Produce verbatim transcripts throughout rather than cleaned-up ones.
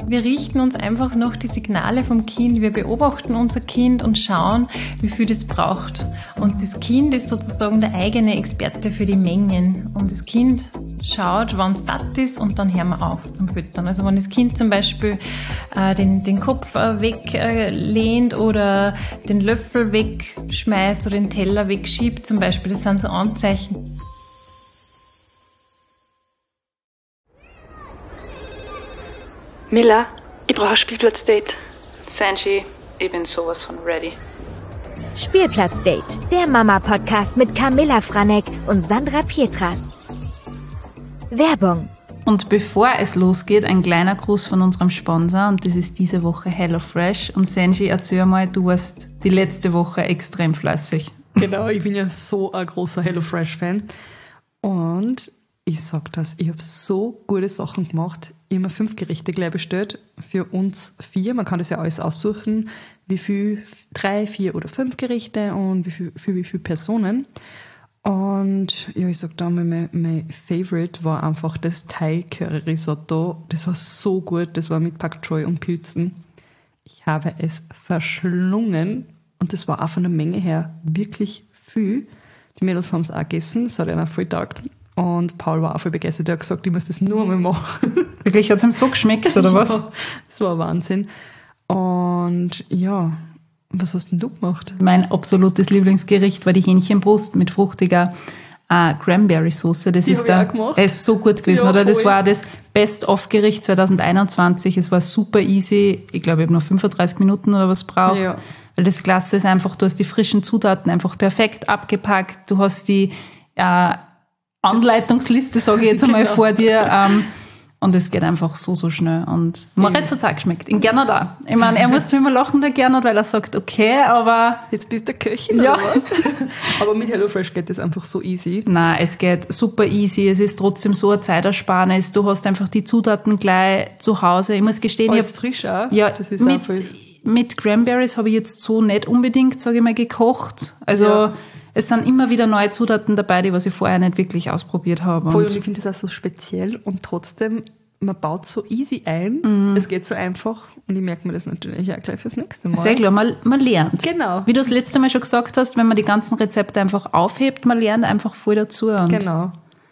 Wir richten uns einfach nach die Signale vom Kind. Wir beobachten unser Kind und schauen, wie viel das braucht. Und das Kind ist sozusagen der eigene Experte für die Mengen. Und das Kind schaut, wann es satt ist, und dann hören wir auf zum Füttern. Also wenn das Kind zum Beispiel äh, den, den Kopf äh, weglehnt äh, oder den Löffel wegschmeißt oder den Teller wegschiebt zum Beispiel, das sind so Anzeichen. Mila, ich brauche ein Spielplatzdate. Sanji, ich bin sowas von ready. Spielplatzdate, der Mama-Podcast mit Camilla Franek und Sandra Pietras. Werbung. Und bevor es losgeht, ein kleiner Gruß von unserem Sponsor, und das ist diese Woche HelloFresh. Und Sanji, erzähl mal, du warst die letzte Woche extrem fleißig. Genau, ich bin ja so ein großer HelloFresh-Fan. Und ich sag das, ich habe so gute Sachen gemacht. Ich habe mir fünf Gerichte gleich bestellt, für uns vier. Man kann das ja alles aussuchen, wie viel, drei, vier oder fünf Gerichte und wie viel, für wie viele Personen. Und ja, ich sag da mal, mein, mein Favorite war einfach das Thai-Curry-Risotto. Das war so gut, das war mit Pak Choi und Pilzen. Ich habe es verschlungen und das war auch von der Menge her wirklich viel. Die Mädels haben es auch gegessen, es hat ihnen auch voll getaugt. Und Paul war auch voll begeistert, er hat gesagt, ich muss das nur einmal machen. Wirklich, hat es ihm so geschmeckt, oder was? Ja, das war Wahnsinn. Und ja, was hast denn du gemacht? Mein absolutes Lieblingsgericht war die Hähnchenbrust mit fruchtiger äh, Cranberry-Soße. Das die ist da, es ist so gut gewesen, ja, oder? Das voll. war das Best-of-Gericht zwanzig einundzwanzig. Es war super easy. Ich glaube, ich habe noch fünfunddreißig Minuten oder was braucht. Ja. Weil das Klasse ist einfach, du hast die frischen Zutaten einfach perfekt abgepackt. Du hast die äh, Anleitungsliste, sage ich jetzt einmal, genau. vor dir. Ähm, und es geht einfach so, so schnell. Und Moritz hat es auch geschmeckt. In Gernot auch. Ich meine, er muss immer lachen, der Gernot, weil er sagt, okay, aber... Jetzt bist du Köchin, ja. oder was? Aber mit HelloFresh geht das einfach so easy. Nein, es geht super easy. Es ist trotzdem so eine Zeitersparnis. Du hast einfach die Zutaten gleich zu Hause. Ich muss gestehen, Alles ich hab, frisch auch. ja, Das ist mit, auch voll. mit Cranberries habe ich jetzt so nicht unbedingt, sage ich mal, gekocht. Also... Ja. Es sind immer wieder neue Zutaten dabei, die was ich vorher nicht wirklich ausprobiert habe. Voll, und und ich finde das auch so speziell und trotzdem, man baut so easy ein, Mhm. es geht so einfach und ich merke mir das natürlich auch gleich fürs nächste Mal. Sehr klar, man, man lernt. Genau. Wie du das letzte Mal schon gesagt hast, wenn man die ganzen Rezepte einfach aufhebt, man lernt einfach voll dazu. Und Genau.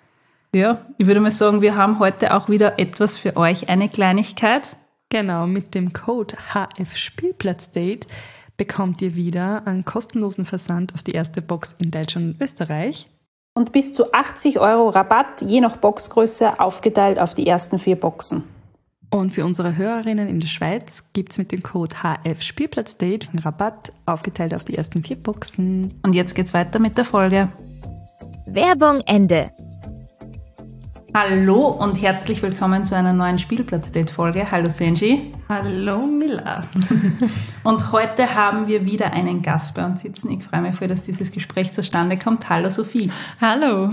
ja, ich würde mal sagen, wir haben heute auch wieder etwas für euch, eine Kleinigkeit. Genau, mit dem Code H F Spielplatzdate bekommt ihr wieder einen kostenlosen Versand auf die erste Box in Deutschland und Österreich. Und bis zu achtzig Euro Rabatt, je nach Boxgröße, aufgeteilt auf die ersten vier Boxen. Und für unsere Hörerinnen in der Schweiz gibt es mit dem Code H F Spielplatzdate einen Rabatt, aufgeteilt auf die ersten vier Boxen. Und jetzt geht's weiter mit der Folge. Werbung Ende. Hallo und herzlich willkommen zu einer neuen Spielplatzdate-Folge. Hallo Sanji. Hallo Mila. Und heute haben wir wieder einen Gast bei uns sitzen. Ich freue mich voll, dass dieses Gespräch zustande kommt. Hallo Sophie. Hallo.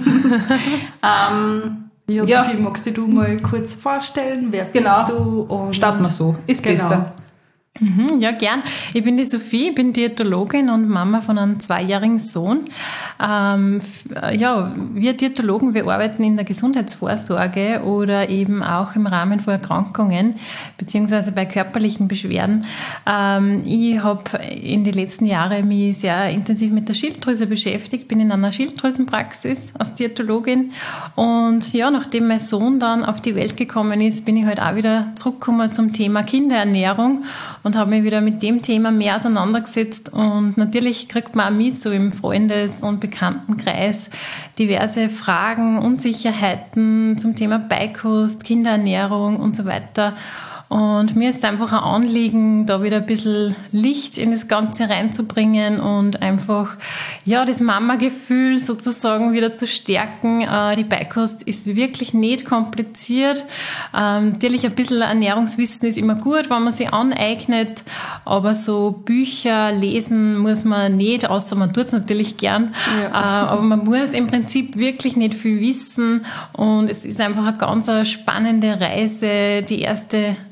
ähm, Ja, Ja. Sophie, magst du du mal kurz vorstellen, wer Genau. bist du? Und starten wir so. Ist Genau. besser. Mhm, ja, gern. Ich bin die Sophie, ich bin Diätologin und Mama von einem zweijährigen Sohn. Ähm, f- ja, wir Diätologen, wir arbeiten in der Gesundheitsvorsorge oder eben auch im Rahmen von Erkrankungen beziehungsweise bei körperlichen Beschwerden. Ähm, ich habe in den letzten Jahren mich sehr intensiv mit der Schilddrüse beschäftigt, bin in einer Schilddrüsenpraxis als Diätologin und ja, nachdem mein Sohn dann auf die Welt gekommen ist, bin ich halt auch wieder zurückgekommen zum Thema Kinderernährung und habe mich wieder mit dem Thema mehr auseinandergesetzt. Und natürlich kriegt man auch mit, so im Freundes- und Bekanntenkreis, diverse Fragen, Unsicherheiten zum Thema Beikost, Kinderernährung und so weiter. Und mir ist einfach ein Anliegen, da wieder ein bisschen Licht in das Ganze reinzubringen und einfach, ja, das Mama-Gefühl sozusagen wieder zu stärken. Äh, die Beikost ist wirklich nicht kompliziert. Ähm, natürlich ein bisschen Ernährungswissen ist immer gut, wenn man sich aneignet, aber so Bücher lesen muss man nicht, außer man tut es natürlich gern. Ja. Äh, aber man muss im Prinzip wirklich nicht viel wissen und es ist einfach eine ganz spannende Reise, die erste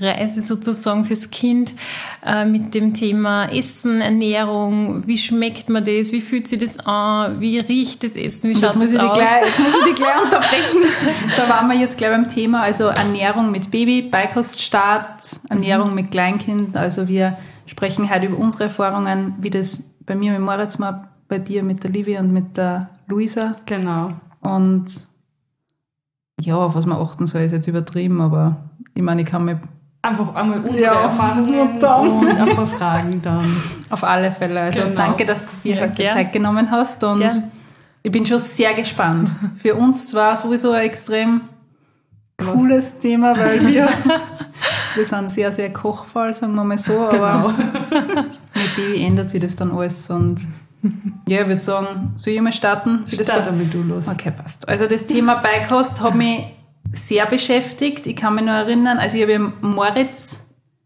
Reise sozusagen fürs Kind äh, mit dem Thema Essen, Ernährung, wie schmeckt man das, wie fühlt sich das an, wie riecht das Essen, wie schaut jetzt, muss das ich aus? gleich, jetzt muss ich dich gleich unterbrechen. Da waren wir jetzt gleich beim Thema, also Ernährung mit Baby, Beikoststart, Ernährung mhm. mit Kleinkind. Also wir sprechen heute über unsere Erfahrungen, wie das bei mir mit Moritz war, bei dir mit der Livia und mit der Luisa. Genau. Und ja, auf was man achten soll, ist jetzt übertrieben, aber ich meine, ich kann mir einfach einmal unsere ja, Erfahrungen und, und ein paar Fragen dann. Auf alle Fälle. Also genau. danke, dass du dir ja, heute gern. Zeit genommen hast und gern. Ich bin schon sehr gespannt. Für uns zwar sowieso ein extrem cooles Thema, weil wir, wir sind sehr, sehr kochvoll, sagen wir mal so, aber genau. Mit Baby ändert sich das dann alles und ja, ich würde sagen, soll ich mal starten? Start damit du los. Okay, passt. Also das Thema Beikost hat mich sehr beschäftigt. Ich kann mich noch erinnern, also ich habe ja Moritz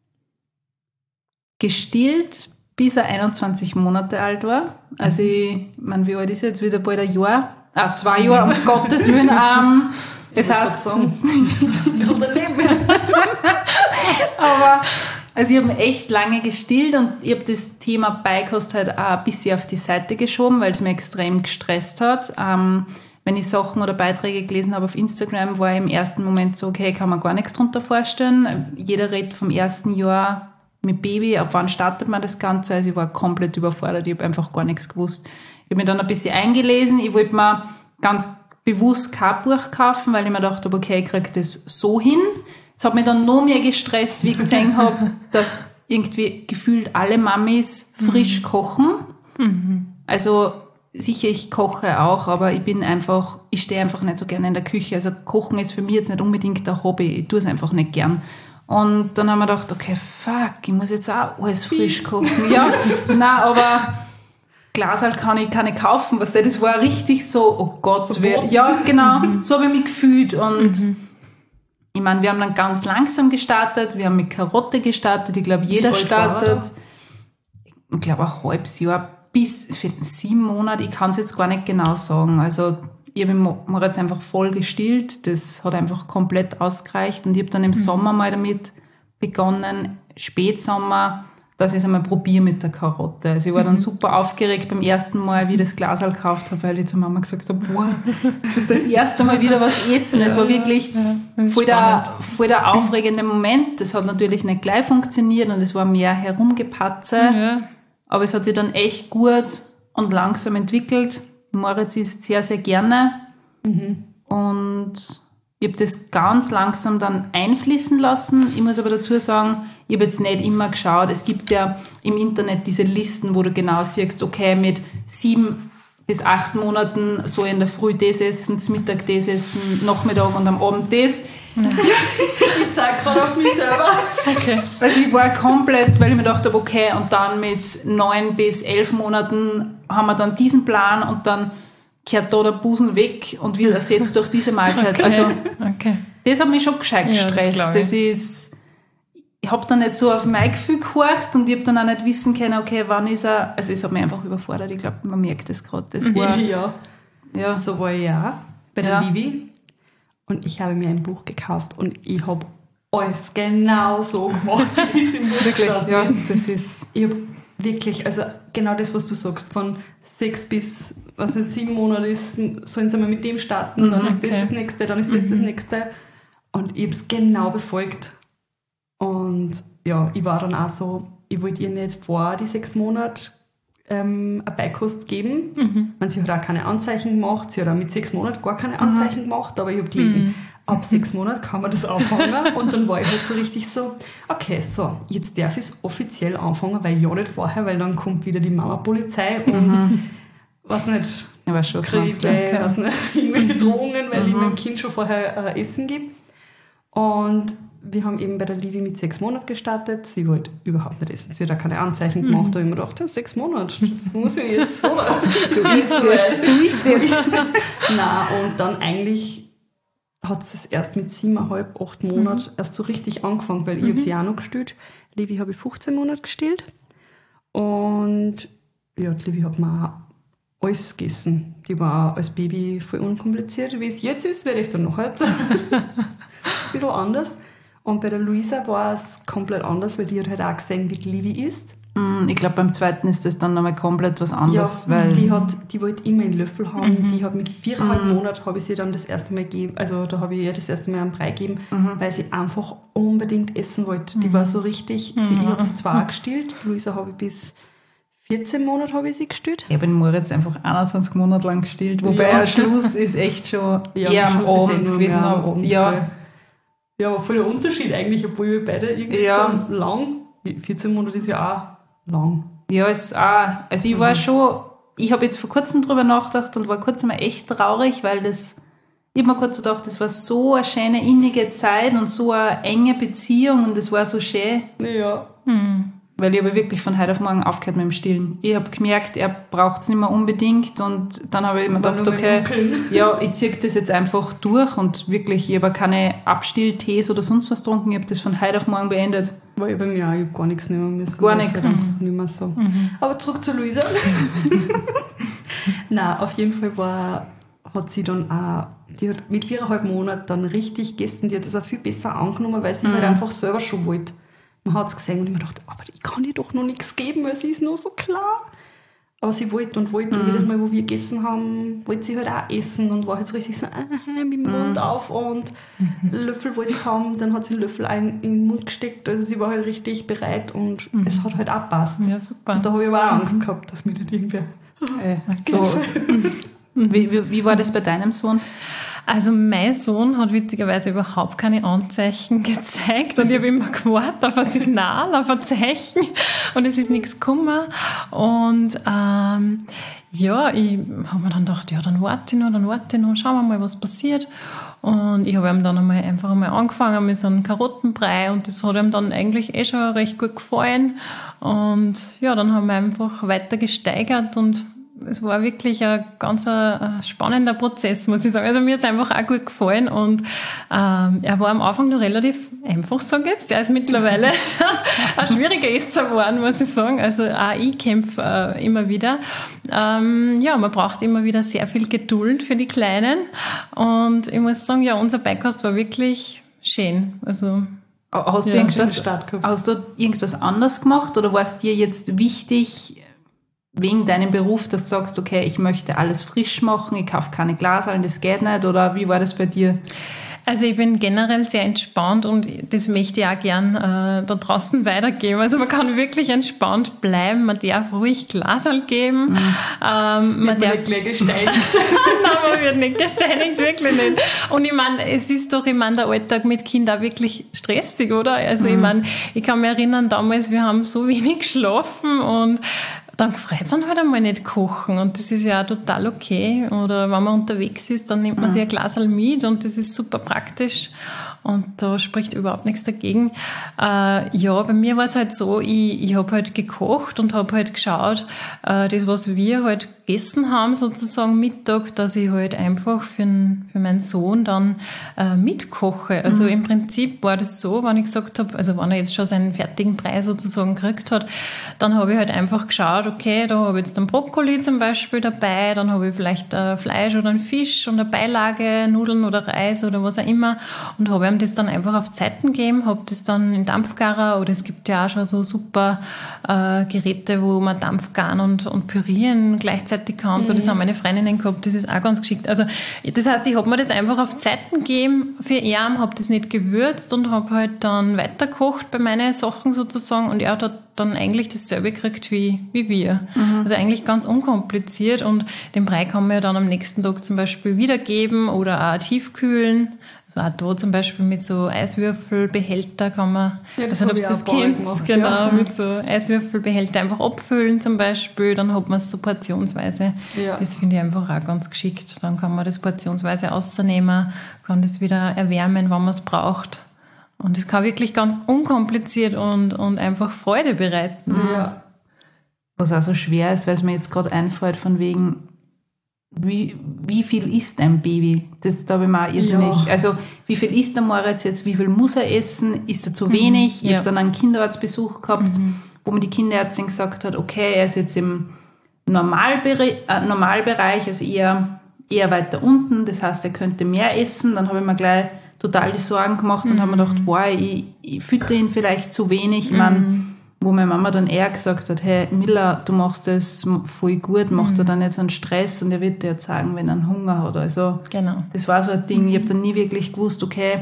gestillt, bis er einundzwanzig Monate alt war. Also ich meine, wie alt ist er jetzt? Wieder bald ein Jahr? Ah, zwei Jahre, um Gottes Willen. Ähm, das heißt, aber also ich habe echt lange gestillt und ich habe das Thema Beikost halt auch ein bisschen auf die Seite geschoben, weil es mir extrem gestresst hat. Ähm, wenn ich Sachen oder Beiträge gelesen habe auf Instagram, war ich im ersten Moment so, okay, kann man gar nichts drunter vorstellen. Jeder redet vom ersten Jahr mit Baby, ab wann startet man das Ganze? Also ich war komplett überfordert, ich habe einfach gar nichts gewusst. Ich habe mich dann ein bisschen eingelesen, ich wollte mir ganz bewusst kein Buch kaufen, weil ich mir gedacht habe, okay, ich kriege das so hin. Es hat mich dann noch mehr gestresst, wie ich gesehen habe, dass irgendwie gefühlt alle Mamis frisch kochen. Mhm. Also sicher, ich koche auch, aber ich bin einfach, ich stehe einfach nicht so gerne in der Küche. Also Kochen ist für mich jetzt nicht unbedingt ein Hobby, ich tue es einfach nicht gern. Und dann haben wir gedacht, okay, fuck, ich muss jetzt auch alles frisch kochen. Ja, nein, aber Glasal kann ich keine kaufen, was das war richtig so, oh Gott, wer, ja, genau, so habe ich mich gefühlt. Und mhm. ich meine, wir haben dann ganz langsam gestartet, wir haben mit Karotte gestartet, ich glaube, jeder startet, ich glaube, ein halbes Jahr bis für sieben Monate, ich kann es jetzt gar nicht genau sagen. Also ich habe Moritz einfach voll gestillt, das hat einfach komplett ausgereicht und ich habe dann im mhm. Sommer mal damit begonnen, Spätsommer, dass ich es einmal probiere mit der Karotte. Also ich war dann mhm. super aufgeregt beim ersten Mal, wie ich das Glasal gekauft habe, weil ich zur Mama gesagt habe, boah, das ist das erste Mal wieder was essen. Es war wirklich ja, voll, der, voll der aufregende Moment. Das hat natürlich nicht gleich funktioniert und es war mehr Herumgepatze, ja. aber es hat sich dann echt gut und langsam entwickelt. Moritz isst sehr, sehr gerne mhm. und ich habe das ganz langsam dann einfließen lassen. Ich muss aber dazu sagen, ich habe jetzt nicht immer geschaut. Es gibt ja im Internet diese Listen, wo du genau siehst, okay, mit sieben bis acht Monaten so in der Früh das essen, zum Mittag das essen, Nachmittag und am Abend das. Ja. Ich zeige gerade auf mich selber. Okay. Also ich war komplett, weil ich mir gedacht habe, okay, und dann mit neun bis elf Monaten haben wir dann diesen Plan und dann kehrt da der Busen weg und wird ersetzt durch diese Mahlzeit. Okay. Also okay. das hat mich schon gescheit gestresst. Ja, das, das ist, ich habe dann nicht so auf mein Gefühl gehorcht und ich habe dann auch nicht wissen können, okay, wann ist er, also es hat mich einfach überfordert. Ich glaube, man merkt das gerade. Das war, ja. ja, so war ich auch bei der ja. Livi und ich habe mir ein Buch gekauft und ich habe alles genau so gemacht, wie es im Buch wirklich, steht. ja, das ist... Ich habe wirklich, also genau das, was du sagst, von sechs bis, was nicht, sieben Monate ist, sollen sie mal mit dem starten, dann ist okay. das das nächste, dann ist das mhm. das nächste. Und ich habe es genau befolgt. Und ja, ich war dann auch so, ich wollte ihr nicht vor die sechs Monate ähm, eine Beikost geben. Mhm. Man, sie hat auch keine Anzeichen gemacht, sie hat auch mit sechs Monaten gar keine Anzeichen mhm. gemacht, aber ich habe gelesen, mhm. ab sechs Monaten kann man das anfangen. Und dann war ich halt so richtig so, okay, so, jetzt darf ich es offiziell anfangen, weil ja nicht vorher, weil dann kommt wieder die Mama-Polizei und mhm. was nicht, ich weiß schon, was kriege meinst du. okay. was nicht, irgendwelche Drohungen, weil mhm. ich meinem Kind schon vorher äh, Essen gebe. Und wir haben eben bei der Livi mit sechs Monaten gestartet. Sie wollte überhaupt nicht essen. Sie hat auch keine Anzeichen gemacht. Mhm. Da habe ich mir gedacht, ja, sechs Monate, muss ich jetzt, oder? Du isst jetzt, du isst jetzt. Nein, und dann eigentlich hat es erst mit siebeneinhalb, acht Monaten mhm. erst so richtig angefangen, weil ich mhm. habe sie auch noch gestillt. Livi habe ich fünfzehn Monate gestillt. Und ja, die Livi hat mir auch alles gegessen. Die war als Baby voll unkompliziert. Wie es jetzt ist, werde ich dann noch heute ein bisschen anders. Und bei der Luisa war es komplett anders, weil die hat halt auch gesehen, wie die Livi isst. Mm, Ich glaube, beim zweiten ist das dann nochmal komplett was anderes. Ja, weil die, hat, die wollte immer einen Löffel haben. Mhm. Die hat mit viereinhalb Mhm. Monaten habe ich sie dann das erste Mal gegeben, also da habe ich ihr das erste Mal einen Brei gegeben, Mhm. weil sie einfach unbedingt essen wollte. Die war so richtig, sie, ich habe sie zwar auch gestillt, Luisa habe ich bis vierzehn Monate habe ich sie gestillt. Ich habe den Moritz einfach einundzwanzig Monate lang gestillt, wobei Ja. der Schluss ist echt schon Ja, eher am am Schluss ist eh Abend nur gewesen. mehr am aber- Abend, ja, gell. Ja, aber voll der Unterschied eigentlich, obwohl wir beide irgendwie Ja. so lang, vierzehn Monate ist ja auch lang. ja, ist auch, also ich war schon, ich habe jetzt vor kurzem drüber nachgedacht und war kurz einmal echt traurig, weil das, ich habe mir kurz gedacht, das war so eine schöne, innige Zeit und so eine enge Beziehung und das war so schön. Ja. Hm. Weil ich habe wirklich von heute auf morgen aufgehört mit dem Stillen. Ich habe gemerkt, er braucht es nicht mehr unbedingt und dann habe ich mir Aber gedacht, nur mit okay, Nuckeln. ja, ich ziehe das jetzt einfach durch und wirklich, ich habe keine Abstilltees oder sonst was getrunken, ich habe das von heute auf morgen beendet. War ich bei mir auch, ich habe gar nichts nehmen müssen. Gar Das nichts. war dann nicht mehr so. Aber zurück zu Luisa. Nein, auf jeden Fall war, hat sie dann auch, die hat mit viereinhalb Monaten dann richtig gegessen, die hat das auch viel besser angenommen, weil sie halt einfach selber schon wollte. Man hat es gesehen und ich mir gedacht, aber ich kann ihr doch noch nichts geben, weil sie ist nur so klar. Aber sie wollte und wollte und jedes Mal, wo wir gegessen haben, wollte sie halt auch essen und war halt so richtig so äh, mit dem Mund auf und Löffel wollte sie haben, dann hat sie den Löffel ein, in den Mund gesteckt, also sie war halt richtig bereit und es hat halt auch gepasst. Ja, super. Und da habe ich aber auch Angst gehabt, dass mir nicht irgendwer... Äh, so. wie, wie, wie war das bei deinem Sohn? Also mein Sohn hat witzigerweise überhaupt keine Anzeichen gezeigt und ich habe immer gewartet auf ein Signal, auf ein Zeichen und es ist nichts gekommen. Und ähm, ja, ich habe mir dann gedacht, ja, dann warte ich noch, dann warte ich noch, schauen wir mal, was passiert. Und ich habe ihm dann einmal einfach einmal angefangen mit so einem Karottenbrei und das hat ihm dann eigentlich eh schon recht gut gefallen. Und ja, dann haben wir einfach weiter gesteigert und es war wirklich ein ganz ein spannender Prozess, muss ich sagen. Also mir hat es einfach auch gut gefallen und ähm, er war am Anfang noch relativ einfach, sage ich jetzt. Er ist mittlerweile ein schwieriger Esser geworden, muss ich sagen. Also auch ich kämpfe äh, immer wieder. Ähm, ja, man braucht immer wieder sehr viel Geduld für die Kleinen und ich muss sagen, ja, unser Beikost war wirklich schön. Also Hast, Ja, du irgendwas, schönen Start gehabt. hast du irgendwas anders gemacht oder war es dir jetzt wichtig, wegen deinem Beruf, dass du sagst, okay, ich möchte alles frisch machen, ich kaufe keine Glashallen, das geht nicht, oder wie war das bei dir? Also ich bin generell sehr entspannt und das möchte ich auch gern äh, da draußen weitergeben. Also man kann wirklich entspannt bleiben, man darf ruhig Glasal geben. Mhm. Ähm, man darf gleich gesteinigt. Nein, man wird nicht gesteinigt, wirklich nicht. Und ich meine, es ist doch, ich meine, der Alltag mit Kindern auch wirklich stressig, oder? Also mhm. ich meine, ich kann mich erinnern, damals, wir haben so wenig geschlafen und dann gefreut es dann halt einmal nicht kochen und das ist ja auch total okay. Oder wenn man unterwegs ist, dann nimmt man sich ein Glasal mit und das ist super praktisch und da spricht überhaupt nichts dagegen. Äh, ja, bei mir war es halt so, ich, ich habe halt gekocht und habe halt geschaut, äh, das, was wir halt gegessen haben, sozusagen Mittag, dass ich halt einfach für, n, für meinen Sohn dann äh, mitkoche. Also mhm. im Prinzip war das so, wenn ich gesagt habe, also wenn er jetzt schon seinen fertigen Brei sozusagen gekriegt hat, dann habe ich halt einfach geschaut, okay, da habe ich jetzt einen Brokkoli zum Beispiel dabei, dann habe ich vielleicht ein Fleisch oder einen Fisch und eine Beilage, Nudeln oder Reis oder was auch immer und habe ihm das dann einfach auf Zeiten gegeben, habe das dann in Dampfgarer oder es gibt ja auch schon so super äh, Geräte, wo man Dampfgaren und, und pürieren gleichzeitig kann. Mhm. So, das haben meine Freundinnen gehabt, das ist auch ganz geschickt. Also das heißt, ich habe mir das einfach auf Zeiten gegeben für ihn, habe das nicht gewürzt und habe halt dann weitergekocht bei meinen Sachen sozusagen und er hat dann eigentlich dasselbe gekriegt wie, wie wir. Mhm. Also eigentlich ganz unkompliziert und den Brei kann man ja dann am nächsten Tag zum Beispiel wiedergeben oder auch tiefkühlen. Also auch da zum Beispiel mit so Eiswürfelbehälter kann man, ja, das also ob das Kind, genau, ja. mit so Eiswürfelbehälter einfach abfüllen zum Beispiel, dann hat man es so portionsweise. Ja. Das finde ich einfach auch ganz geschickt. Dann kann man das portionsweise rausnehmen, kann das wieder erwärmen, wenn man es braucht. Und es kann wirklich ganz unkompliziert und, und einfach Freude bereiten. Ja. Was auch so schwer ist, weil es mir jetzt gerade einfällt, von wegen, wie, wie viel isst ein Baby? Das da habe ich mir auch irrsinnig. Ja. Also, wie viel isst der Moritz jetzt? Wie viel muss er essen? Ist er zu wenig? Mhm, ja. Ich habe dann einen Kinderarztbesuch gehabt, mhm. wo mir die Kinderärztin gesagt hat, okay, er ist jetzt im Normalbere- äh, Normalbereich, also eher, eher weiter unten. Das heißt, er könnte mehr essen. Dann habe ich mir gleich total die Sorgen gemacht und haben mir gedacht, boah, ich, ich fütter ihn vielleicht zu wenig. Ich meine, wo meine Mama dann eher gesagt hat, hey Miller, du machst das voll gut, mach dir dann nicht so einen Stress und er wird dir jetzt sagen, wenn er einen Hunger hat. Also Genau. das war so ein Ding, ich habe dann nie wirklich gewusst, okay,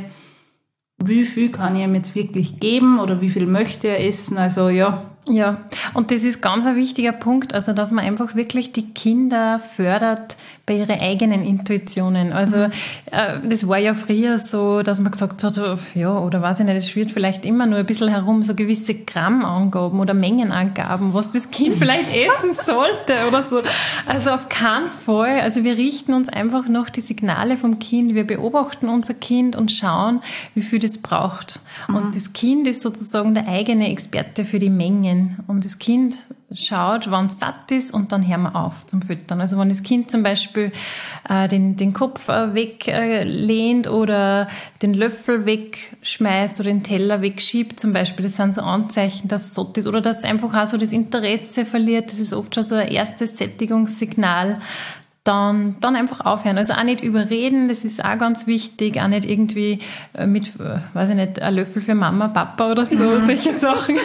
wie viel kann ich ihm jetzt wirklich geben oder wie viel möchte er essen, also ja. Ja, und das ist ganz ein wichtiger Punkt, also dass man einfach wirklich die Kinder fördert bei ihren eigenen Intuitionen. Also mhm. äh, das war ja früher so, dass man gesagt hat, ja, oder weiß ich nicht, es schwirrt vielleicht immer nur ein bisschen herum, so gewisse Grammangaben oder Mengenangaben, was das Kind vielleicht essen sollte oder so. Also auf keinen Fall. Also wir richten uns einfach nach die Signale vom Kind, wir beobachten unser Kind und schauen, wie viel das braucht. Mhm. Und das Kind ist sozusagen der eigene Experte für die Mengen. Und das Kind schaut, wann es satt ist und dann hören wir auf zum Füttern. Also wenn das Kind zum Beispiel äh, den, den Kopf äh, weglehnt äh, oder den Löffel wegschmeißt oder den Teller wegschiebt zum Beispiel, das sind so Anzeichen, dass es satt ist. Oder dass es einfach auch so das Interesse verliert, das ist oft schon so ein erstes Sättigungssignal. Dann, dann einfach aufhören. Also auch nicht überreden, das ist auch ganz wichtig. Auch nicht irgendwie mit, weiß ich nicht, ein Löffel für Mama, Papa oder so, solche Sachen.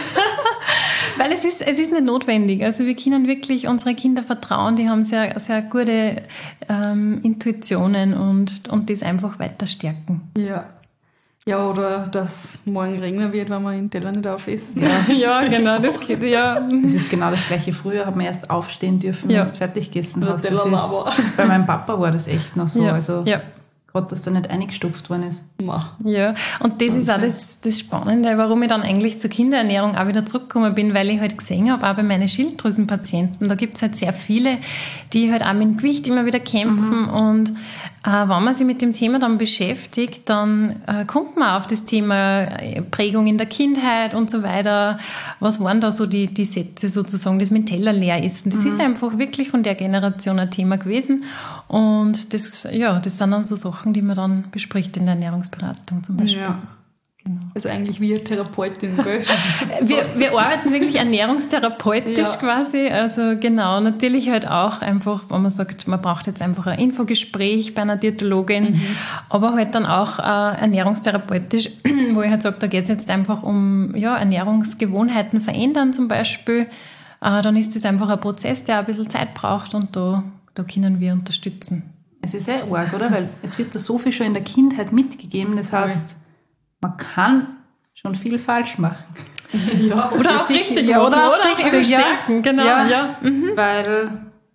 Weil es ist, es ist nicht notwendig. Also wir können wirklich unsere Kinder vertrauen, die haben sehr, sehr gute ähm, Intuitionen und, und das einfach weiter stärken. Ja. Ja, oder dass morgen regnen wird, wenn wir den Teller nicht aufessen. Ja, ja genau, das geht, ja. Das ist genau das Gleiche. Früher hat man erst aufstehen dürfen, ja. wenn du fertig gegessen hast. Das ist, bei meinem Papa war das echt noch so. Ja. Also ja. gerade, dass da nicht eingestopft worden ist. Ja, und das ist auch das, das Spannende, warum ich dann eigentlich zur Kinderernährung auch wieder zurückgekommen bin, weil ich halt gesehen habe, auch bei meinen Schilddrüsenpatienten, da gibt es halt sehr viele, die halt auch mit dem Gewicht immer wieder kämpfen mhm. und äh, wenn man sich mit dem Thema dann beschäftigt, dann äh, kommt man auf das Thema Prägung in der Kindheit und so weiter. Was waren da so die, die Sätze sozusagen, das mit dem Teller leer essen? Das mhm. ist einfach wirklich von der Generation ein Thema gewesen und das, ja, das sind dann so Sachen, die man dann bespricht in der Ernährungsberatung zum Beispiel. Ja. Genau. Also eigentlich wie eine Therapeutin, gell? wir, wir arbeiten wirklich ernährungstherapeutisch ja. quasi. Also genau, natürlich halt auch einfach, wenn man sagt, man braucht jetzt einfach ein Infogespräch bei einer Diätologin, mhm. aber halt dann auch äh, ernährungstherapeutisch, wo ich halt sage, da geht es jetzt einfach um ja, Ernährungsgewohnheiten verändern zum Beispiel. Äh, dann ist das einfach ein Prozess, der ein bisschen Zeit braucht und da, da können wir unterstützen. Es ist sehr arg, oder? Weil jetzt wird da so viel schon in der Kindheit mitgegeben. Das heißt, man kann schon viel falsch machen. Ja, oder auch richtig, richtig ja, machen. Oder auch oder richtig, ja. Genau, ja. ja. Mhm. Weil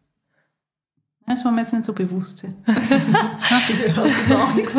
das war mir jetzt nicht so bewusst. Hast du auch nichts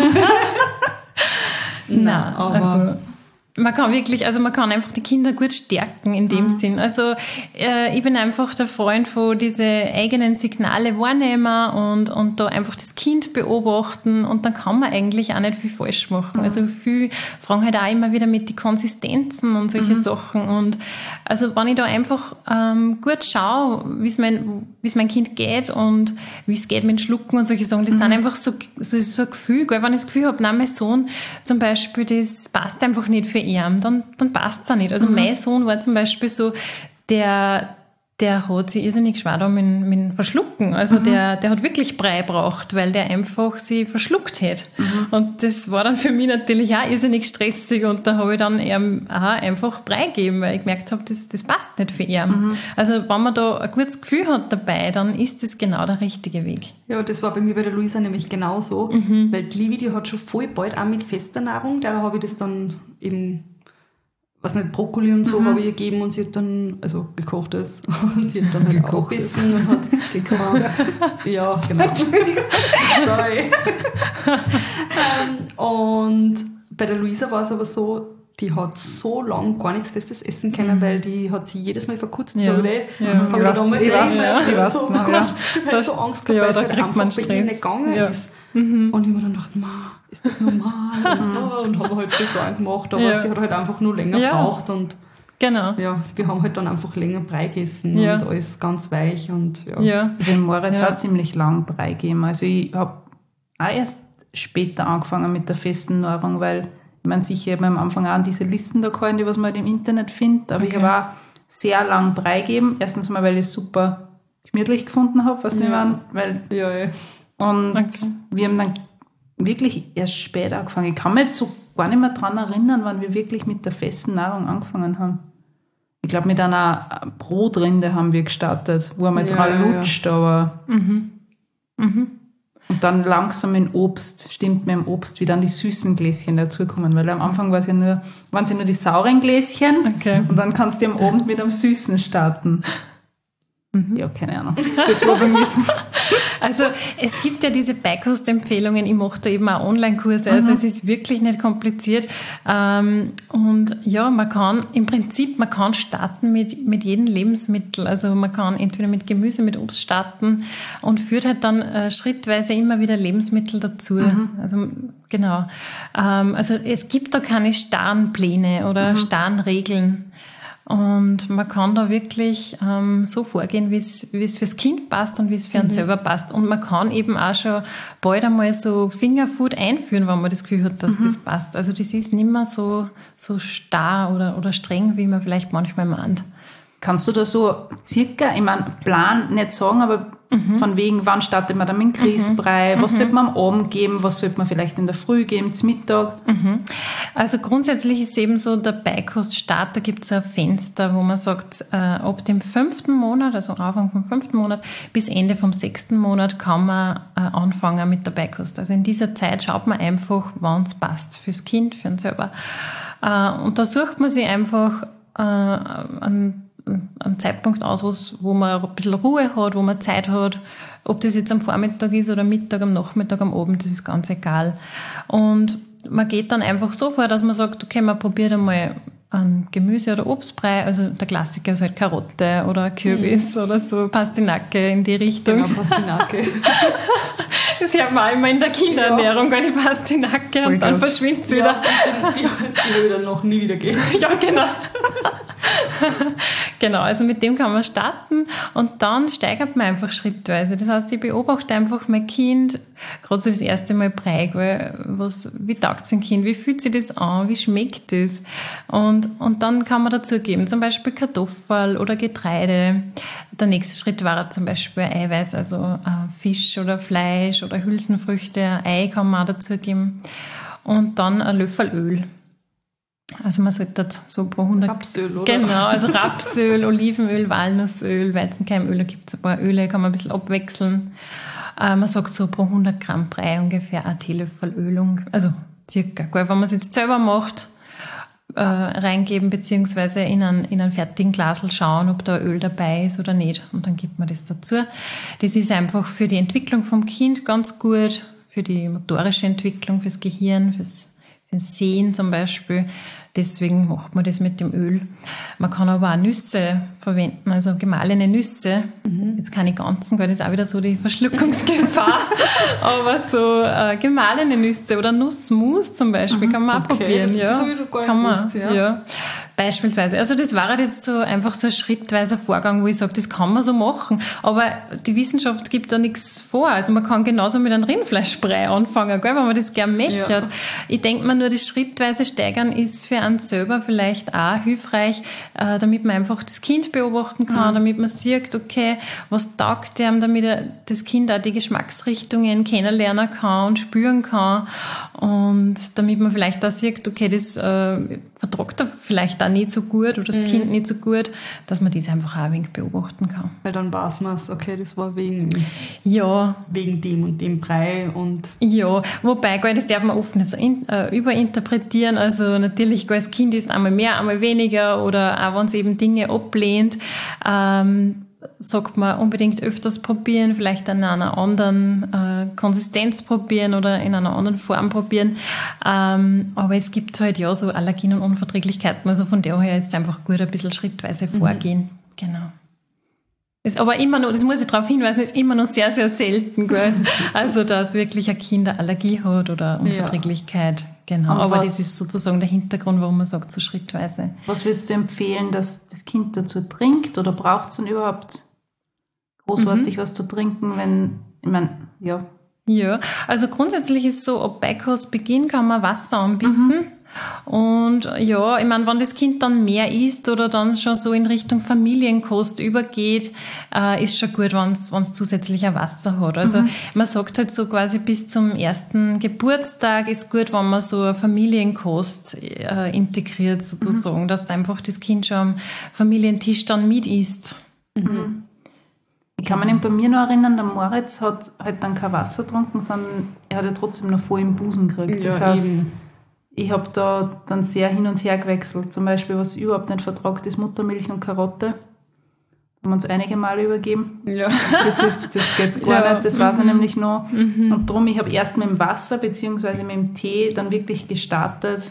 Nein, also man kann wirklich, also man kann einfach die Kinder gut stärken in dem mhm. Sinn. Also äh, ich bin einfach der Freund von diese eigenen Signale wahrnehmen und, und da einfach das Kind beobachten und dann kann man eigentlich auch nicht viel falsch machen. Mhm. Also viel fragen halt auch immer wieder mit die Konsistenzen und solche mhm. Sachen und also wenn ich da einfach ähm, gut schaue, wie es mein, wie es mein Kind geht und wie es geht mit dem Schlucken und solche Sachen, das mhm. sind einfach so, so, so ein Gefühl, gell? Wenn ich das Gefühl habe, nein, mein Sohn zum Beispiel, das passt einfach nicht für ihn, dann, dann passt es auch nicht. Also mhm. mein Sohn war zum Beispiel so, der, der hat sich irrsinnig schwer da mit, mit dem Verschlucken. Also mhm. der, der hat wirklich Brei braucht, weil der einfach sie verschluckt hat. Mhm. Und das war dann für mich natürlich auch irrsinnig stressig und da habe ich dann ihm auch einfach Brei gegeben, weil ich gemerkt habe, das, das passt nicht für ihn. Mhm. Also wenn man da ein gutes Gefühl hat dabei, dann ist das genau der richtige Weg. Ja, das war bei mir bei der Luisa nämlich genauso, mhm. weil die Livi, die hat schon voll bald auch mit fester Nahrung, da habe ich das dann eben was nicht, Brokkoli und so mhm. habe ich ihr gegeben und sie hat dann, also gekochtes, und sie hat dann halt auch gegessen und hat gekocht. Ja, genau. Sorry. ähm, und bei der Luisa war es aber so, die hat so lange gar nichts Festes essen können, mhm. weil die hat sie jedes Mal verkutzt. Ja. So, ey, ja. kann ich da mal ich weiß, ja. ich weiß, so, ja. ja. Halt so Angst gehabt, ja, weil es da halt kriegt einfach man bei ihr Stress. nicht gegangen Ja. ist. Mhm. Und ich habe mir dann gedacht, ma, ist das normal? und und habe halt viel Sorgen gemacht, aber ja. sie hat halt einfach nur länger ja. gebraucht und genau. ja, wir haben halt dann einfach länger Brei gegessen ja. und alles ganz weich und ja. ja. Den Moritz ja. auch ziemlich lang Brei gegeben. Also ich habe auch erst später angefangen mit der festen Nahrung, weil ich meine, sicher habe ich am Anfang auch an diese Listen da gehalten, die was man halt im Internet findet, aber okay. ich habe auch sehr lang Brei gegeben. Erstens mal, weil ich es super gemütlich gefunden habe, was ja. ich meine, weil ja, ja. und okay. wir haben dann wirklich erst später angefangen. Ich kann mich jetzt so gar nicht mehr daran erinnern, wann wir wirklich mit der festen Nahrung angefangen haben. Ich glaube, mit einer Brotrinde haben wir gestartet, wo man Ja, dran ja, ja. lutscht, aber Mhm. Mhm. und dann langsam in Obst, stimmt mir im Obst, wie dann die süßen Gläschen dazukommen, weil am Anfang war es ja nur, waren es ja nur die sauren Gläschen Okay. und dann kannst du am Abend mit einem süßen starten. Mhm. Ja, keine Ahnung. Das war bei mir so. Also es gibt ja diese Beikost-Empfehlungen, ich mache da eben auch Online-Kurse, also Mhm. es ist wirklich nicht kompliziert. Ähm, und ja, man kann im Prinzip, man kann starten mit, mit jedem Lebensmittel, also man kann entweder mit Gemüse, mit Obst starten und führt halt dann äh, schrittweise immer wieder Lebensmittel dazu. Mhm. Also genau. Ähm, also es gibt da keine starren Pläne oder Mhm. starren Regeln. Und man kann da wirklich ähm, so vorgehen, wie es wie es fürs Kind passt und wie es für einen selber passt. Und man kann eben auch schon bald einmal so Fingerfood einführen, wenn man das Gefühl hat, dass das passt. Also das ist nicht mehr so, so starr oder, oder streng, wie man vielleicht manchmal meint. Kannst du da so circa, ich meine, Plan nicht sagen, aber von wegen, wann startet man dann mit dem Grießbrei, was sollte man am Abend geben, was sollte man vielleicht in der Früh geben, zum Mittag? Also grundsätzlich ist eben so, der Beikoststart, da gibt es ein Fenster, wo man sagt, äh, ab dem fünften Monat, also Anfang vom fünften Monat bis Ende vom sechsten Monat kann man äh, anfangen mit der Beikost. Also in dieser Zeit schaut man einfach, wann es passt, fürs Kind, für einen selber. Äh, und da sucht man sich einfach äh, einen, einen Zeitpunkt aus, wo's, wo man ein bisschen Ruhe hat, wo man Zeit hat. Ob das jetzt am Vormittag ist oder Mittag, am Nachmittag, am Abend, das ist ganz egal. Und man geht dann einfach so vor, dass man sagt, okay, man probiert einmal einen Gemüse- oder Obstbrei, also der Klassiker ist halt Karotte oder Kürbis oder so, Pastinake in die Richtung. Genau, Pastinake. Das hört man auch immer in der Kinderernährung, ja. Die Pastinake Voll und dann krass. verschwindet sie wieder. Ja, die, die, die will dann noch nie wieder gehen. Ja, genau. Genau, also mit dem kann man starten und dann steigert man einfach schrittweise. Das heißt, ich beobachte einfach mein Kind, gerade so das erste Mal Brei, weil was, wie taugt es dem Kind, wie fühlt sich das an, wie schmeckt das? Und, und dann kann man dazu geben, zum Beispiel Kartoffel oder Getreide. Der nächste Schritt war zum Beispiel Eiweiß, also äh, Fisch oder Fleisch oder Hülsenfrüchte, Ei kann man auch dazu geben. Und dann ein Löffel Öl. Also man sollte so pro hundert... Rapsöl, oder? Genau, also Rapsöl, Olivenöl, Walnussöl, Weizenkeimöl, da gibt es ein paar Öle, kann man ein bisschen abwechseln. Äh, man sagt so pro hundert Gramm Brei ungefähr ein Teelöffel Öl, also circa. Wenn man es jetzt selber macht, äh, reingeben, beziehungsweise in einen, in einen fertigen Glasl schauen, ob da Öl dabei ist oder nicht. Und dann gibt man das dazu. Das ist einfach für die Entwicklung vom Kind ganz gut, für die motorische Entwicklung, fürs Gehirn, fürs fürs Sehen zum Beispiel. Deswegen macht man das mit dem Öl. Man kann aber auch Nüsse verwenden, also gemahlene Nüsse. Mhm. Jetzt keine ganzen, weil das ist auch wieder so die Verschluckungsgefahr. Aber so äh, gemahlene Nüsse oder Nussmus zum Beispiel mhm. kann man auch okay, probieren. Das ja. habe ich gar kann nicht man, gewusst, ja. ja. Beispielsweise. Also das war halt jetzt so einfach so ein schrittweiser Vorgang, wo ich sage, das kann man so machen. Aber die Wissenschaft gibt da nichts vor. Also man kann genauso mit einem Rindfleischbrei anfangen, gell, wenn man das gern möchte. Ja. Ich denke mir nur, das schrittweise Steigern ist für einen selber vielleicht auch hilfreich, äh, damit man einfach das Kind beobachten kann, mhm. damit man sieht, okay, was taugt dem, damit er, das Kind auch die Geschmacksrichtungen kennenlernen kann und spüren kann. Und damit man vielleicht auch sieht, okay, das äh, vertragt er vielleicht auch nicht so gut oder das mhm. Kind nicht so gut, dass man das einfach auch ein wenig beobachten kann. Weil dann weiß man es, okay, das war wegen, ja. wegen dem und dem Brei und... Ja, wobei, gell, das darf man oft nicht so in, äh, überinterpretieren. Also natürlich, gell, das Kind ist einmal mehr, einmal weniger oder auch wenn es eben Dinge ablehnt, ähm, sagt man unbedingt öfters probieren, vielleicht in einer anderen äh, Konsistenz probieren oder in einer anderen Form probieren. Ähm, aber es gibt halt ja so Allergien und Unverträglichkeiten. Also von daher ist es einfach gut, ein bisschen schrittweise vorgehen. Mhm. Genau. Ist aber immer noch, das muss ich darauf hinweisen, ist immer noch sehr, sehr selten, gell? Also, dass wirklich ein Kind eine Allergie hat oder Unverträglichkeit. Ja. Genau. Aber, aber was, das ist sozusagen der Hintergrund, warum man sagt, so schrittweise. Was würdest du empfehlen, dass das Kind dazu trinkt oder braucht es dann überhaupt großartig mhm. was zu trinken, wenn, ich meine, ja. Ja, also grundsätzlich ist so, ab Beikostbeginn kann man Wasser anbieten. Mhm. Und ja, ich meine, wenn das Kind dann mehr isst oder dann schon so in Richtung Familienkost übergeht, äh, ist schon gut, wenn es zusätzlich ein Wasser hat. Also mhm. man sagt halt so quasi bis zum ersten Geburtstag ist gut, wenn man so eine Familienkost äh, integriert sozusagen, mhm. dass einfach das Kind schon am Familientisch dann mit isst. Mhm. Ich kann mich bei mir noch erinnern, der Moritz hat halt dann kein Wasser getrunken, sondern er hat ja trotzdem noch voll im Busen gekriegt. Das ja, heißt, eben. Ich habe da dann sehr hin und her gewechselt. Zum Beispiel, was ich überhaupt nicht vertragt, ist Muttermilch und Karotte. Haben wir uns einige Male übergeben. Ja. Das, ist, das geht gar ja. nicht, das weiß mhm. er nämlich noch. Mhm. Und darum, ich habe erst mit dem Wasser bzw. mit dem Tee dann wirklich gestartet.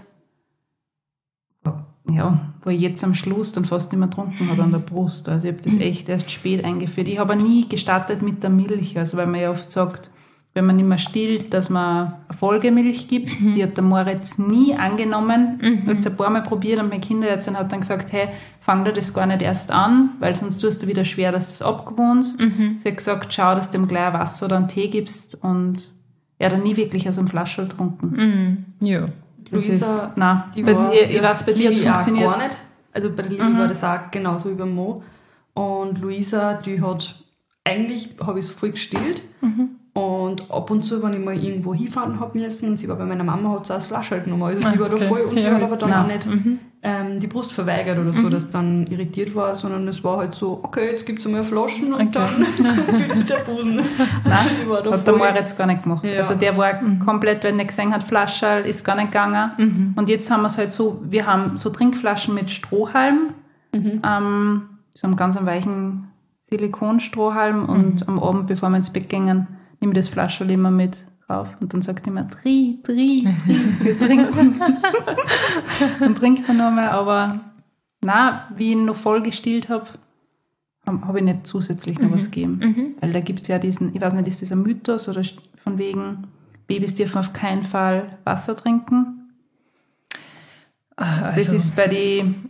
Ja, wo ich jetzt am Schluss dann fast nicht mehr getrunken habe an der Brust. Also ich habe das echt erst spät eingeführt. Ich habe nie gestartet mit der Milch, also weil man ja oft sagt, wenn man nicht mehr stillt, dass man eine Folgemilch gibt. Mhm. Die hat der Moritz nie angenommen. Mhm. Ich habe es ein paar Mal probiert und meine Kinderärztin hat dann gesagt, hey, fang dir das gar nicht erst an, weil sonst tust du wieder schwer, dass du das abgewohnst. Mhm. Sie hat gesagt, schau, dass du dem gleich Wasser oder einen Tee gibst und er hat dann nie wirklich aus einem Flascherl getrunken. Mhm. Ja. Das Luisa, ist, nein, die war, bei, ich weiß, bei dir hat es funktioniert. Gar nicht. Also bei der Lili mhm. war das auch genauso wie beim Mo. Und Luisa, die hat, eigentlich habe ich es voll gestillt. Mhm. Und ab und zu, wenn ich mal irgendwo hinfahren habe müssen, sie war bei meiner Mama, hat sie auch das Flasche genommen. Also sie okay. war da voll und sie ja. hat aber dann Nein. auch nicht mhm. ähm, die Brust verweigert oder so, mhm. dass dann irritiert war, sondern es war halt so, okay, jetzt gibt es einmal Flaschen und okay. dann wird der Busen. Nein, die war da hat voll. Der Moritz gar nicht gemacht. Ja. Also der war mhm. komplett, wenn er gesehen hat, Flasche, ist gar nicht gegangen. Mhm. Und jetzt haben wir es halt so, wir haben so Trinkflaschen mit Strohhalm, mhm. ähm, so einen ganz weichen Silikonstrohhalm und mhm. am Abend, bevor wir ins Bett gingen, nehme das Flascherl immer mit drauf und dann sagt immer, tri, tri, tri, wir trinken. Und trinkt dann nochmal, aber nein, wie ich ihn noch voll gestillt habe, habe hab ich nicht zusätzlich noch mhm. was gegeben. Mhm. Weil da gibt es ja diesen, ich weiß nicht, ist das ein Mythos oder von wegen, Babys dürfen auf keinen Fall Wasser trinken. Also, das ist bei den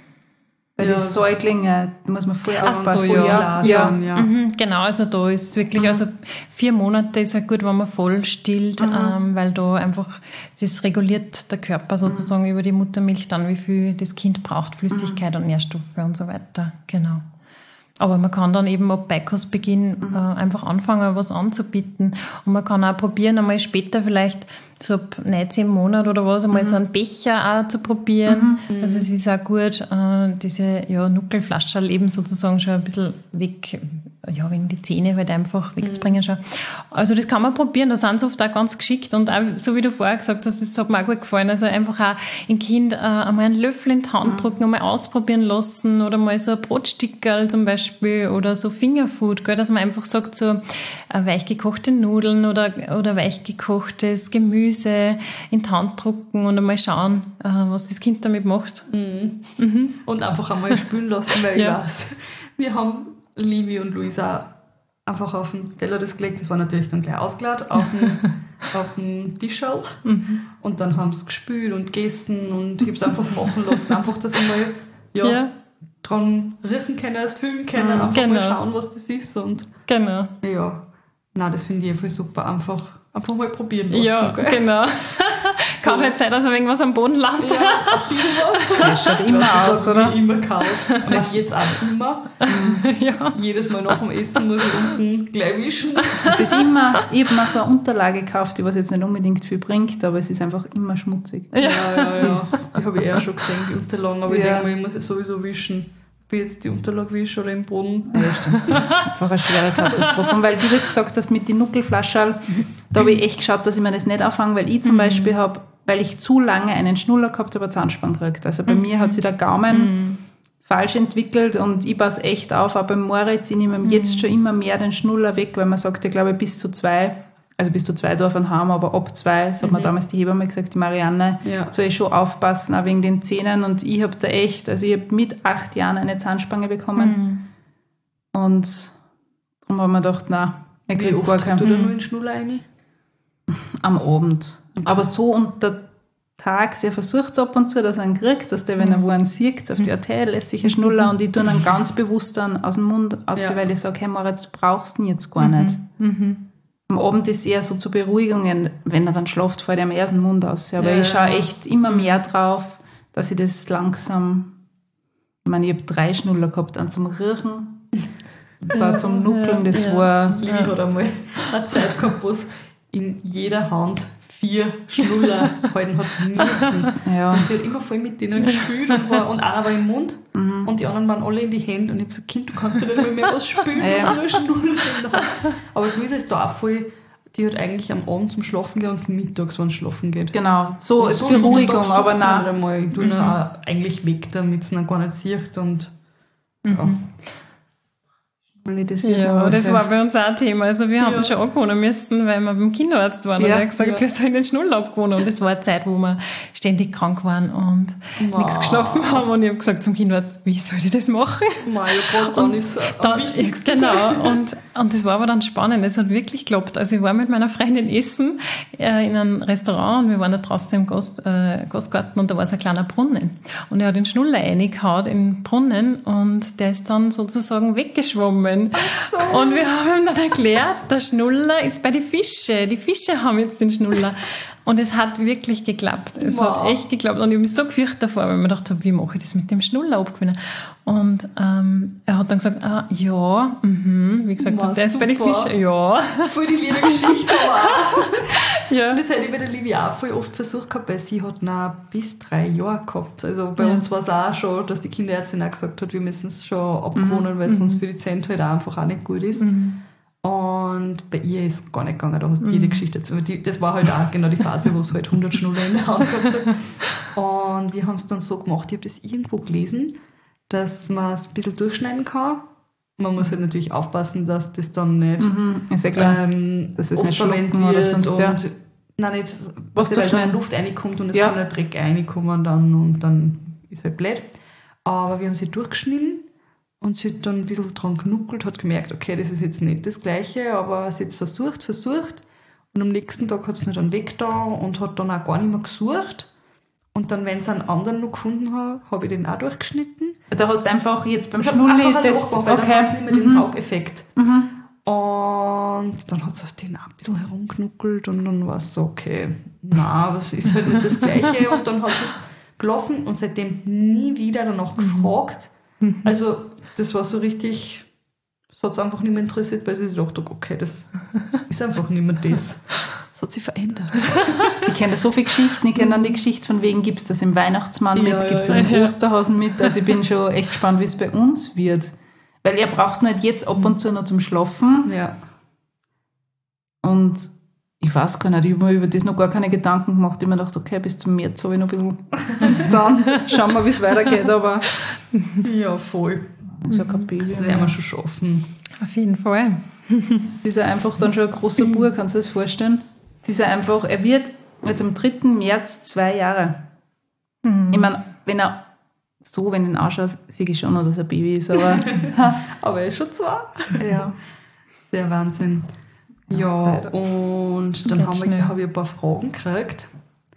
Bei ja, den Säuglingen muss man voll aufpassen. So, ja. Ja. Ja. Mhm, genau, also da ist wirklich, mhm. also vier Monate ist halt gut, wenn man voll stillt, mhm. ähm, weil da einfach, das reguliert der Körper sozusagen mhm. über die Muttermilch dann, wie viel das Kind braucht, Flüssigkeit mhm. und Nährstoffe und so weiter. Genau. Aber man kann dann eben ab Beikostbeginn mhm. äh, einfach anfangen, was anzubieten. Und man kann auch probieren, einmal später vielleicht so ab neunzehn Monaten oder was, einmal mhm. so einen Becher auch zu probieren. Mhm. Also es ist auch gut, äh, diese ja, Nuckelflascherl eben sozusagen schon ein bisschen weg, ja, wegen die Zähne halt einfach wegzubringen schon. Also das kann man probieren, da sind sie oft auch ganz geschickt und auch, so wie du vorher gesagt hast, das hat mir auch gut gefallen, also einfach auch ein Kind äh, einmal einen Löffel in die Hand mhm. drücken, einmal ausprobieren lassen oder mal so ein Brotstickerl zum Beispiel oder so Fingerfood, gell, dass man einfach sagt, so äh, weichgekochte Nudeln oder, oder weichgekochtes Gemüse in die Hand drücken und einmal schauen, äh, was das Kind damit macht. Mhm. Mhm. Und einfach einmal spülen lassen, weil ja. ich weiß, wir haben Livi und Luisa einfach auf den Teller das gelegt, das war natürlich dann gleich ausgeladen, auf den, auf den Tischl mhm. und dann haben sie gespült und gegessen und ich habe es einfach machen lassen, einfach, dass ich mal ja, ja. dran riechen können, es fühlen können, mhm, einfach genau. mal schauen, was das ist und genau. ja, nein, das finde ich voll super, einfach Einfach mal probieren lassen. Ja, gell? Genau. Kann halt sein, dass irgendwas am Boden landet. Ja, ein bisschen was. Das schaut immer ja, das aus, oder? Wie immer Chaos. Aber jetzt auch immer. Ja. Jedes Mal nach dem Essen muss ich unten gleich wischen. Es ist immer, ich habe mir so eine Unterlage gekauft, die was jetzt nicht unbedingt viel bringt, aber es ist einfach immer schmutzig. Ja, ja, ja. ja. Die habe ich eher schon gesehen, die Unterlagen, aber ja. ich denke mal, ich muss es sowieso wischen. Ob ich jetzt die Unterlage wische oder im Boden. Ja, stimmt. Das ist einfach eine schwere Katastrophe. Und weil du das gesagt hast mit den Nuckelflascherl, da habe ich echt geschaut, dass ich mir das nicht auffange, weil ich zum mhm. Beispiel habe, weil ich zu lange einen Schnuller gehabt habe, Zahnspann gekriegt. Also bei mhm. mir hat sich der Gaumen mhm. falsch entwickelt und ich passe echt auf, auch beim Moritz, ich nehme ihm jetzt schon immer mehr den Schnuller weg, weil man sagt, ich glaube, bis zu zwei, also bis zu zwei darf man haben, aber ab zwei, das hat mhm. mir damals die Hebamme gesagt, die Marianne, ja. soll ich schon aufpassen, auch wegen den Zähnen und ich habe da echt, also ich habe mit acht Jahren eine Zahnspange bekommen mhm. und darum haben wir gedacht, nein, ich kriege gar keinen. Du da nur in den Schnuller rein? Am Abend. Okay. Aber so unter Tag, er versucht es ab und zu, dass er ihn kriegt, dass der, wenn er wo einen sieht, auf die Arterie lässt sich ein Schnuller und ich tue ihn ganz bewusst dann aus dem Mund aus, ja. weil ich sage, hey Moritz, du brauchst ihn jetzt gar nicht. Mhm. am Abend ist eher so zur Beruhigung, wenn er dann schläft, fällt ihm erst den Mund aus. Aber Ja. ich schaue echt immer mehr drauf, dass ich das langsam, ich meine, ich habe drei Schnuller gehabt, einen zum Riechen, zwei zum Nuckeln, das Ja. war, Lili hat einmal eine Zeit gehabt, wo es in jeder Hand vier Schnuller halten hat müssen. ja, Und sie hat immer voll mit denen gespielt und, war, und einer war im Mund Mhm. und die anderen waren alle in die Hände. Und ich habe gesagt, Kind, du kannst nicht mehr, mehr was spielen, du Ja. hast nur Schnuller in der Hand. Aber Luisa ist da auch voll, die hat eigentlich am Abend zum Schlafen gehen und mittags, wenn es schlafen geht. genau, so Und als sonst Beruhigung, untertags aber sucht sie nicht nein. einmal. Ich tue ihn auch eigentlich weg, damit sie ihn gar nicht sieht. Und ja. Das wird noch Ja, was, das ja. war bei uns auch ein Thema. Also wir haben Ja. schon angewohnen müssen, weil wir beim Kinderarzt waren. Und Ja. er hat gesagt, Ja. wir sollen den Schnull abgewohnen. Und das war eine Zeit, wo wir ständig krank waren und Wow. nichts geschlafen haben. Und ich habe gesagt zum Kinderarzt, wie soll ich das machen? Mei, ja, gerade dann ist es am Dann, wichtigsten. genau, und, und das war aber dann spannend, es hat wirklich geklappt. Also ich war mit meiner Freundin essen äh, in einem Restaurant und wir waren da draußen im Gast, äh, Gastgarten und da war so ein kleiner Brunnen. Und er hat den Schnuller reingehauen in den Brunnen und der ist dann sozusagen weggeschwommen. Und wir haben ihm dann erklärt, der Schnuller ist bei den Fischen. Die Fische haben jetzt den Schnuller. Und es hat wirklich geklappt. Es Wow. hat echt geklappt. Und ich habe mich so gefürchtet davor, weil ich mir gedacht habe, wie mache ich das mit dem Schnuller abgewinnen? Und ähm, er hat dann gesagt, ah, ja, mhm. Wie gesagt, Wow, der ist bei den super. Fischen. Ja. Voll die liebe Geschichte, aber auch. Ja. Das hätte ich bei der Livi auch voll oft versucht gehabt, weil sie hat noch bis drei Jahre gehabt. Also bei Ja. uns war es auch schon, dass die Kinderärztin auch gesagt hat, wir müssen es schon abgewohnen, weil es sonst für die Zähne halt auch einfach auch nicht gut ist. Mhm. Und bei ihr ist es gar nicht gegangen, da hast du jede Geschichte dazu. Die, das war halt auch genau die Phase, wo es halt hundert Schnuller in der Hand gehabt hat. Und wir haben es dann so gemacht, ich habe das irgendwo gelesen, dass man es ein bisschen durchschneiden kann. Man muss halt natürlich aufpassen, dass das dann nicht Mhm, ist ja klar. ähm, Dass es oft nicht verwendet schlucken oder wird sonst, und ja. nein, nicht, Was weil dann durchschneiden? Luft reinkommt und es Ja. kann der Dreck reinkommen dann und dann ist halt blöd. Aber wir haben sie durchgeschnitten und sie hat dann ein bisschen dran genuckelt, hat gemerkt, okay, das ist jetzt nicht das Gleiche, aber sie hat es versucht, versucht und am nächsten Tag hat sie ihn dann weg da und hat dann auch gar nicht mehr gesucht. Und dann, wenn sie einen anderen noch gefunden hat, habe ich den auch durchgeschnitten. Da hast du einfach jetzt beim Ich habe Schnulli einfach ein das, Loch gemacht, weil dann okay. hast du nicht mehr den Mhm. Saugeffekt. Und dann hat sie auf den auch ein bisschen herumknuckelt und dann war es so, okay, na, das ist halt nicht das Gleiche. Und dann hat sie es gelassen und seitdem nie wieder danach gefragt. Also das war so richtig, das hat es einfach nicht mehr interessiert, weil sie sich gedacht hat, okay, das ist einfach nicht mehr das. Das hat sich verändert. Ich kenne da so viele Geschichten. Ich kenne dann die Geschichte von wegen, gibt es das im Weihnachtsmann mit, Ja, gibt es ja, das im ja. Osterhausen mit. Also ich bin schon echt gespannt, wie es bei uns wird. Weil er braucht nicht jetzt ab und zu noch zum Schlafen. Ja. Und ich weiß gar nicht, ich habe mir über das noch gar keine Gedanken gemacht. Ich habe mir gedacht, okay, bis zum März habe ich noch ein bisschen. Dann schauen wir, wie es weitergeht. Aber Ja, voll. ist ja kein Baby. Das werden wir schon schaffen. Auf jeden Fall. Das ist ja einfach dann schon ein großer Bub, kannst du dir das vorstellen? Das ist ja einfach, er wird jetzt am dritten März zwei Jahre. Ich meine, wenn er so, wenn du ihn anschaust, sehe ich schon noch, dass er ein Baby ist, aber Aber er ist schon zwei. ja. Der Wahnsinn. Ja, und dann Geht haben schnell. wir, habe ich ein paar Fragen gekriegt.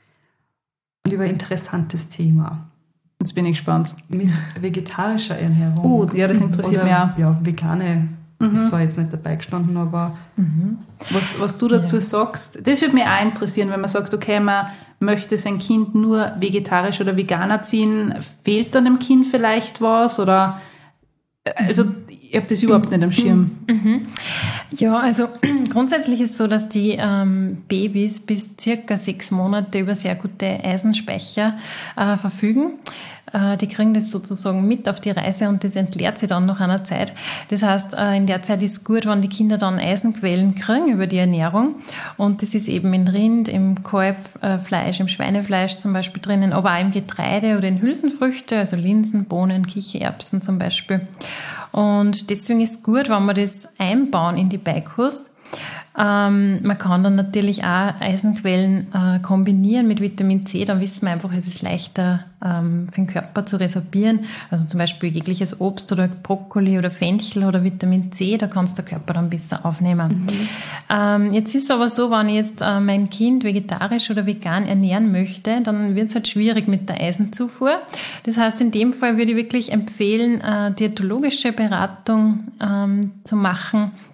Und über ein interessantes Thema. Jetzt bin ich gespannt. Mit vegetarischer Ernährung. Oh, ja, das interessiert mich auch. Ja, vegane ist zwar jetzt nicht dabei gestanden, aber Was, was du dazu sagst, das würde mich auch interessieren, wenn man sagt, okay, man möchte sein Kind nur vegetarisch oder vegan erziehen, fehlt dann dem Kind vielleicht was oder, also ich habe das überhaupt nicht am Schirm. Ja, also grundsätzlich ist es so, dass die ähm, Babys bis circa sechs Monate über sehr gute Eisenspeicher äh, verfügen. Äh, die kriegen das sozusagen mit auf die Reise und das entleert sie dann nach einer Zeit. Das heißt, äh, in der Zeit ist gut, wenn die Kinder dann Eisenquellen kriegen über die Ernährung. Und das ist eben in Rind, im Kalbfleisch, im Schweinefleisch zum Beispiel drinnen, aber auch im Getreide oder in Hülsenfrüchte, also Linsen, Bohnen, Kichererbsen zum Beispiel. Und deswegen ist es gut, wenn wir das einbauen in die Beikost. Ähm, man kann dann natürlich auch Eisenquellen äh, kombinieren mit Vitamin C, dann wissen wir einfach, es ist leichter ähm, für den Körper zu resorbieren. Also zum Beispiel jegliches Obst oder Brokkoli oder Fenchel oder Vitamin C, da kann es der Körper dann besser aufnehmen. Mhm. Ähm, jetzt ist es aber so, wenn ich jetzt äh, mein Kind vegetarisch oder vegan ernähren möchte, dann wird es halt schwierig mit der Eisenzufuhr. Das heißt, in dem Fall würde ich wirklich empfehlen, äh, diätologische Beratung ähm, zu machen.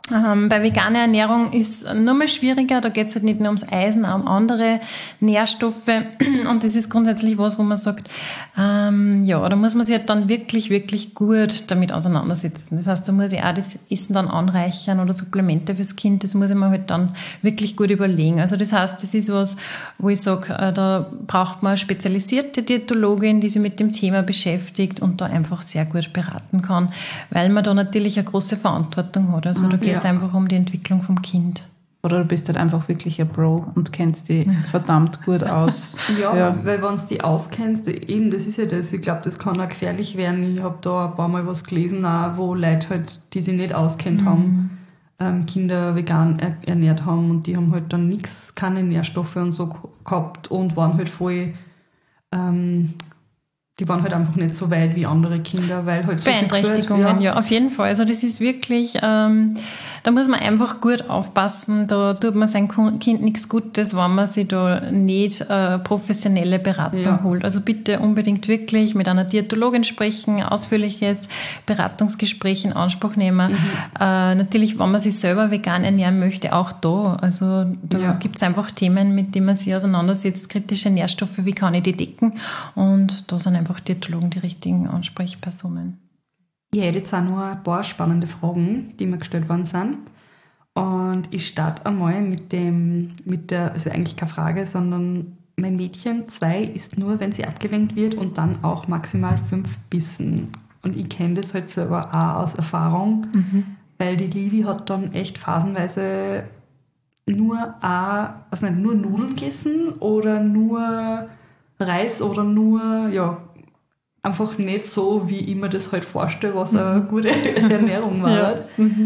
Ähm, bei veganer Ernährung ist es noch mal schwieriger, da geht es halt nicht nur ums Eisen, auch um andere Nährstoffe und das ist grundsätzlich was, wo man sagt, ähm, ja, da muss man sich halt dann wirklich, wirklich gut damit auseinandersetzen. Das heißt, da muss ich auch das Essen dann anreichern oder Supplemente fürs Kind, das muss ich mir halt dann wirklich gut überlegen. Also das heißt, das ist was, wo ich sage, äh, da braucht man eine spezialisierte Diätologin, die sich mit dem Thema beschäftigt und da einfach sehr gut beraten kann, weil man da natürlich eine große Verantwortung hat. Also da geht es Ja. einfach um die Entwicklung vom Kind. Oder du bist halt einfach wirklich ein Pro und kennst die verdammt gut aus. Ja, Ja. weil wenn du die auskennst, eben, das ist ja das, ich glaube, das kann auch gefährlich werden. Ich habe da ein paar Mal was gelesen, auch, wo Leute halt, die sich nicht auskennt Mhm. haben, ähm, Kinder vegan er- ernährt haben und die haben halt dann nichts, keine Nährstoffe und so gehabt und waren halt voll, ähm, die waren halt einfach nicht so weit wie andere Kinder, weil halt so viel Beeinträchtigungen, gefällt, ja, auf jeden Fall. Also das ist wirklich, ähm, da muss man einfach gut aufpassen. Da tut man sein Ku- Kind nichts Gutes, wenn man sich da nicht äh, professionelle Beratung Ja. holt. Also bitte unbedingt wirklich mit einer Diätologin sprechen, ausführliches Beratungsgespräch in Anspruch nehmen. Mhm. Äh, natürlich, wenn man sich selber vegan ernähren möchte, auch da. Also da Ja. gibt es einfach Themen, mit denen man sich auseinandersetzt, kritische Nährstoffe, wie kann ich die decken? Und da sind einfach Diätologen die richtigen Ansprechpersonen. Ich hätte jetzt auch noch ein paar spannende Fragen, die mir gestellt worden sind. Und ich starte einmal mit dem, mit der, also eigentlich keine Frage, sondern mein Mädchen zwei isst nur, wenn sie abgelenkt wird und dann auch maximal fünf Bissen. Und ich kenne das halt selber auch aus Erfahrung, weil die Livi hat dann echt phasenweise nur, auch, also nicht, nur Nudeln gegessen oder nur Reis oder nur, ja, einfach nicht so, wie ich mir das halt vorstelle, was eine gute Ernährung war.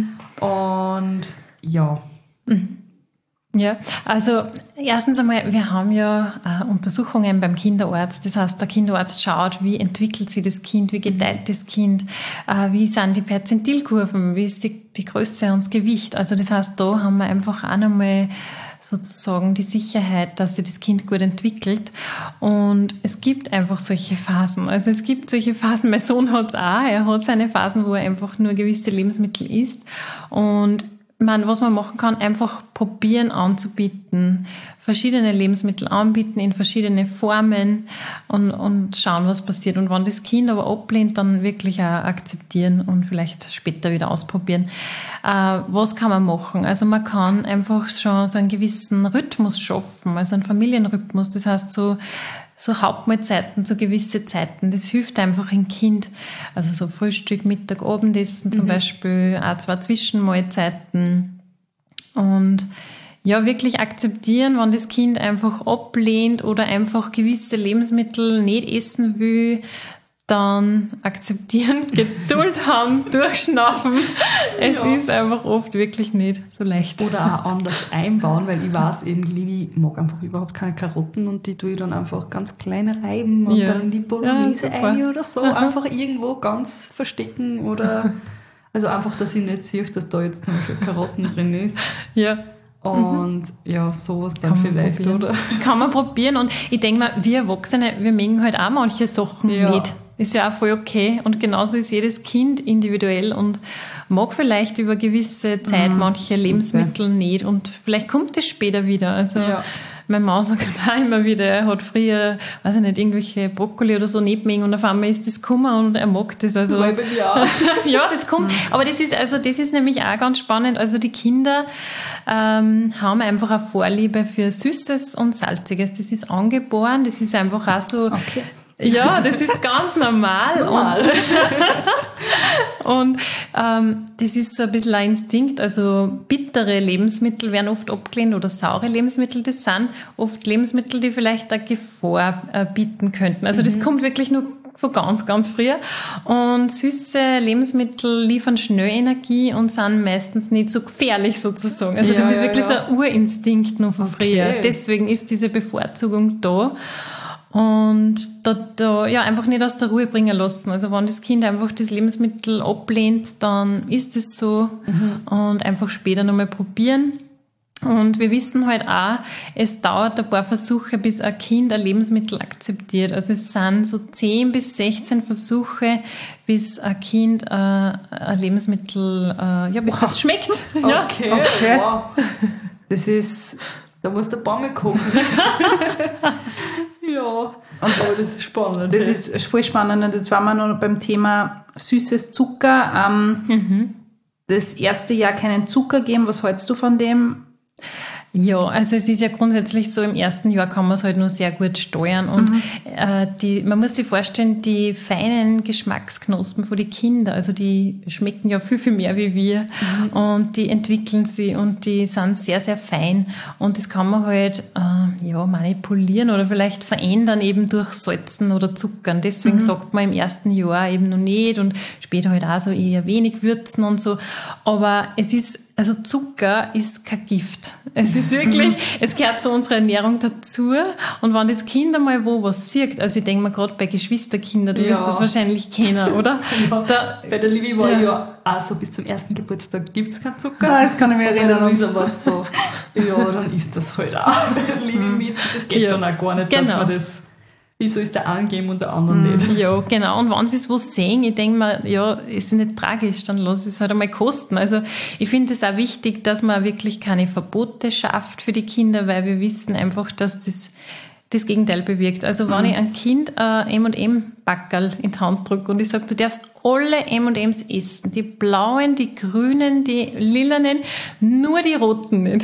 Und ja. Ja, also erstens einmal, wir haben ja äh, Untersuchungen beim Kinderarzt. Das heißt, der Kinderarzt schaut, wie entwickelt sich das Kind, wie gedeiht das Kind, äh, wie sind die Perzentilkurven, wie ist die, die Größe und das Gewicht. Also das heißt, da haben wir einfach auch nochmal sozusagen die Sicherheit, dass sich das Kind gut entwickelt. Und es gibt einfach solche Phasen. Also es gibt solche Phasen, mein Sohn hat es auch, er hat seine Phasen, wo er einfach nur gewisse Lebensmittel isst. Und ich meine, was man machen kann, einfach probieren anzubieten, verschiedene Lebensmittel anbieten in verschiedene Formen und, und schauen, was passiert. Und wenn das Kind aber ablehnt, dann wirklich auch akzeptieren und vielleicht später wieder ausprobieren. Äh, was kann man machen? Also man kann einfach schon so einen gewissen Rhythmus schaffen, also einen Familienrhythmus. Das heißt so, so Hauptmahlzeiten, so gewisse Zeiten. Das hilft einfach im Kind. Also so Frühstück, Mittag, Abendessen zum Beispiel, auch zwei Zwischenmahlzeiten. Und ja, wirklich akzeptieren, wenn das Kind einfach ablehnt oder einfach gewisse Lebensmittel nicht essen will, dann akzeptieren, Geduld haben, durchschnaufen. Es Ja. ist einfach oft wirklich nicht so leicht. Oder auch anders einbauen, weil ich weiß eben, die Livi mag einfach überhaupt keine Karotten und die tue ich dann einfach ganz klein reiben und Ja. dann in die Bolognese Ja, super. rein oder so. Einfach irgendwo ganz verstecken oder, also einfach, dass ich nicht sehe, dass da jetzt zum Beispiel Karotten drin ist. Ja. Und ja, sowas dann Kann man vielleicht, probieren. oder? Kann man probieren. Und ich denke mal, wir Erwachsene, wir mögen halt auch manche Sachen Ja. nicht. Ist ja auch voll okay. Und genauso ist jedes Kind individuell und mag vielleicht über gewisse Zeit manche Lebensmittel nicht. Und vielleicht kommt es später wieder. Also Ja. mein Mann sagt auch immer wieder, er hat früher, weiß ich nicht, irgendwelche Brokkoli oder so nicht mögen und auf einmal ist das gekommen und er mag das. Also Weil bei mir auch. ja, das kommt. Aber das ist, also das ist nämlich auch ganz spannend. Also die Kinder ähm, haben einfach eine Vorliebe für Süßes und Salziges. Das ist angeboren. Das ist einfach auch so. Okay. Ja, das ist ganz normal. Normal. Und, und ähm, das ist so ein bisschen ein Instinkt. Also bittere Lebensmittel werden oft abgelehnt oder saure Lebensmittel. Das sind oft Lebensmittel, die vielleicht eine Gefahr äh, bieten könnten. Also das kommt wirklich nur von ganz, ganz früher. Und süße Lebensmittel liefern schnell Energie und sind meistens nicht so gefährlich sozusagen. Also Ja, das ist ja, wirklich ja. so ein Urinstinkt noch von Okay. früher. Deswegen ist diese Bevorzugung da. Und da, da ja einfach nicht aus der Ruhe bringen lassen. Also wenn das Kind einfach das Lebensmittel ablehnt, dann ist es so. Und einfach später nochmal probieren. Und wir wissen halt auch, es dauert ein paar Versuche, bis ein Kind ein Lebensmittel akzeptiert. Also es sind so zehn bis sechzehn Versuche, bis ein Kind äh, ein Lebensmittel, äh, ja, bis wow. das schmeckt. Ja. Okay, Okay. Wow. Das ist, Da muss der Baum kochen. Ja, und oh, das ist spannend. das hey. ist voll spannend. Und jetzt waren wir noch beim Thema süßes Zucker. Ähm, Mhm. Das erste Jahr keinen Zucker geben. Was hältst du von dem? Ja, also es ist ja grundsätzlich so, im ersten Jahr kann man es halt nur sehr gut steuern und mhm. äh, die, man muss sich vorstellen, die feinen Geschmacksknospen von den Kindern, also die schmecken ja viel, viel mehr wie wir mhm. und die entwickeln sie und die sind sehr, sehr fein und das kann man halt äh, ja, manipulieren oder vielleicht verändern eben durch Salzen oder Zuckern. Deswegen mhm. sagt man im ersten Jahr eben noch nicht und später halt auch so eher wenig würzen und so, aber es ist Also Zucker ist kein Gift. Es ist wirklich, es gehört zu unserer Ernährung dazu. Und wenn das Kind einmal wo was sieht, also ich denke mir gerade bei Geschwisterkindern, du Ja. wirst das wahrscheinlich kennen, oder? Ja, Da, bei der Livi war Ja. ja auch so, bis zum ersten Geburtstag gibt es keinen Zucker. Ah, das kann ich mir Bei der erinnern. Luisa war es so, ja, dann isst das halt auch. Livi mit, das geht Ja. dann auch gar nicht, Genau. dass man das, wieso ist der angeben und der andere nicht. ja, genau. Und wenn sie es was sehen, ich denke mir, ja, ist nicht tragisch, dann lass es halt einmal kosten. Also ich finde es auch wichtig, dass man wirklich keine Verbote schafft für die Kinder, weil wir wissen einfach, dass das das Gegenteil bewirkt. Also wenn ich ein Kind ein M und M-Backerl in die Hand drücke und ich sage, du darfst alle M und M's essen, die blauen, die grünen, die lilanen, nur die roten nicht.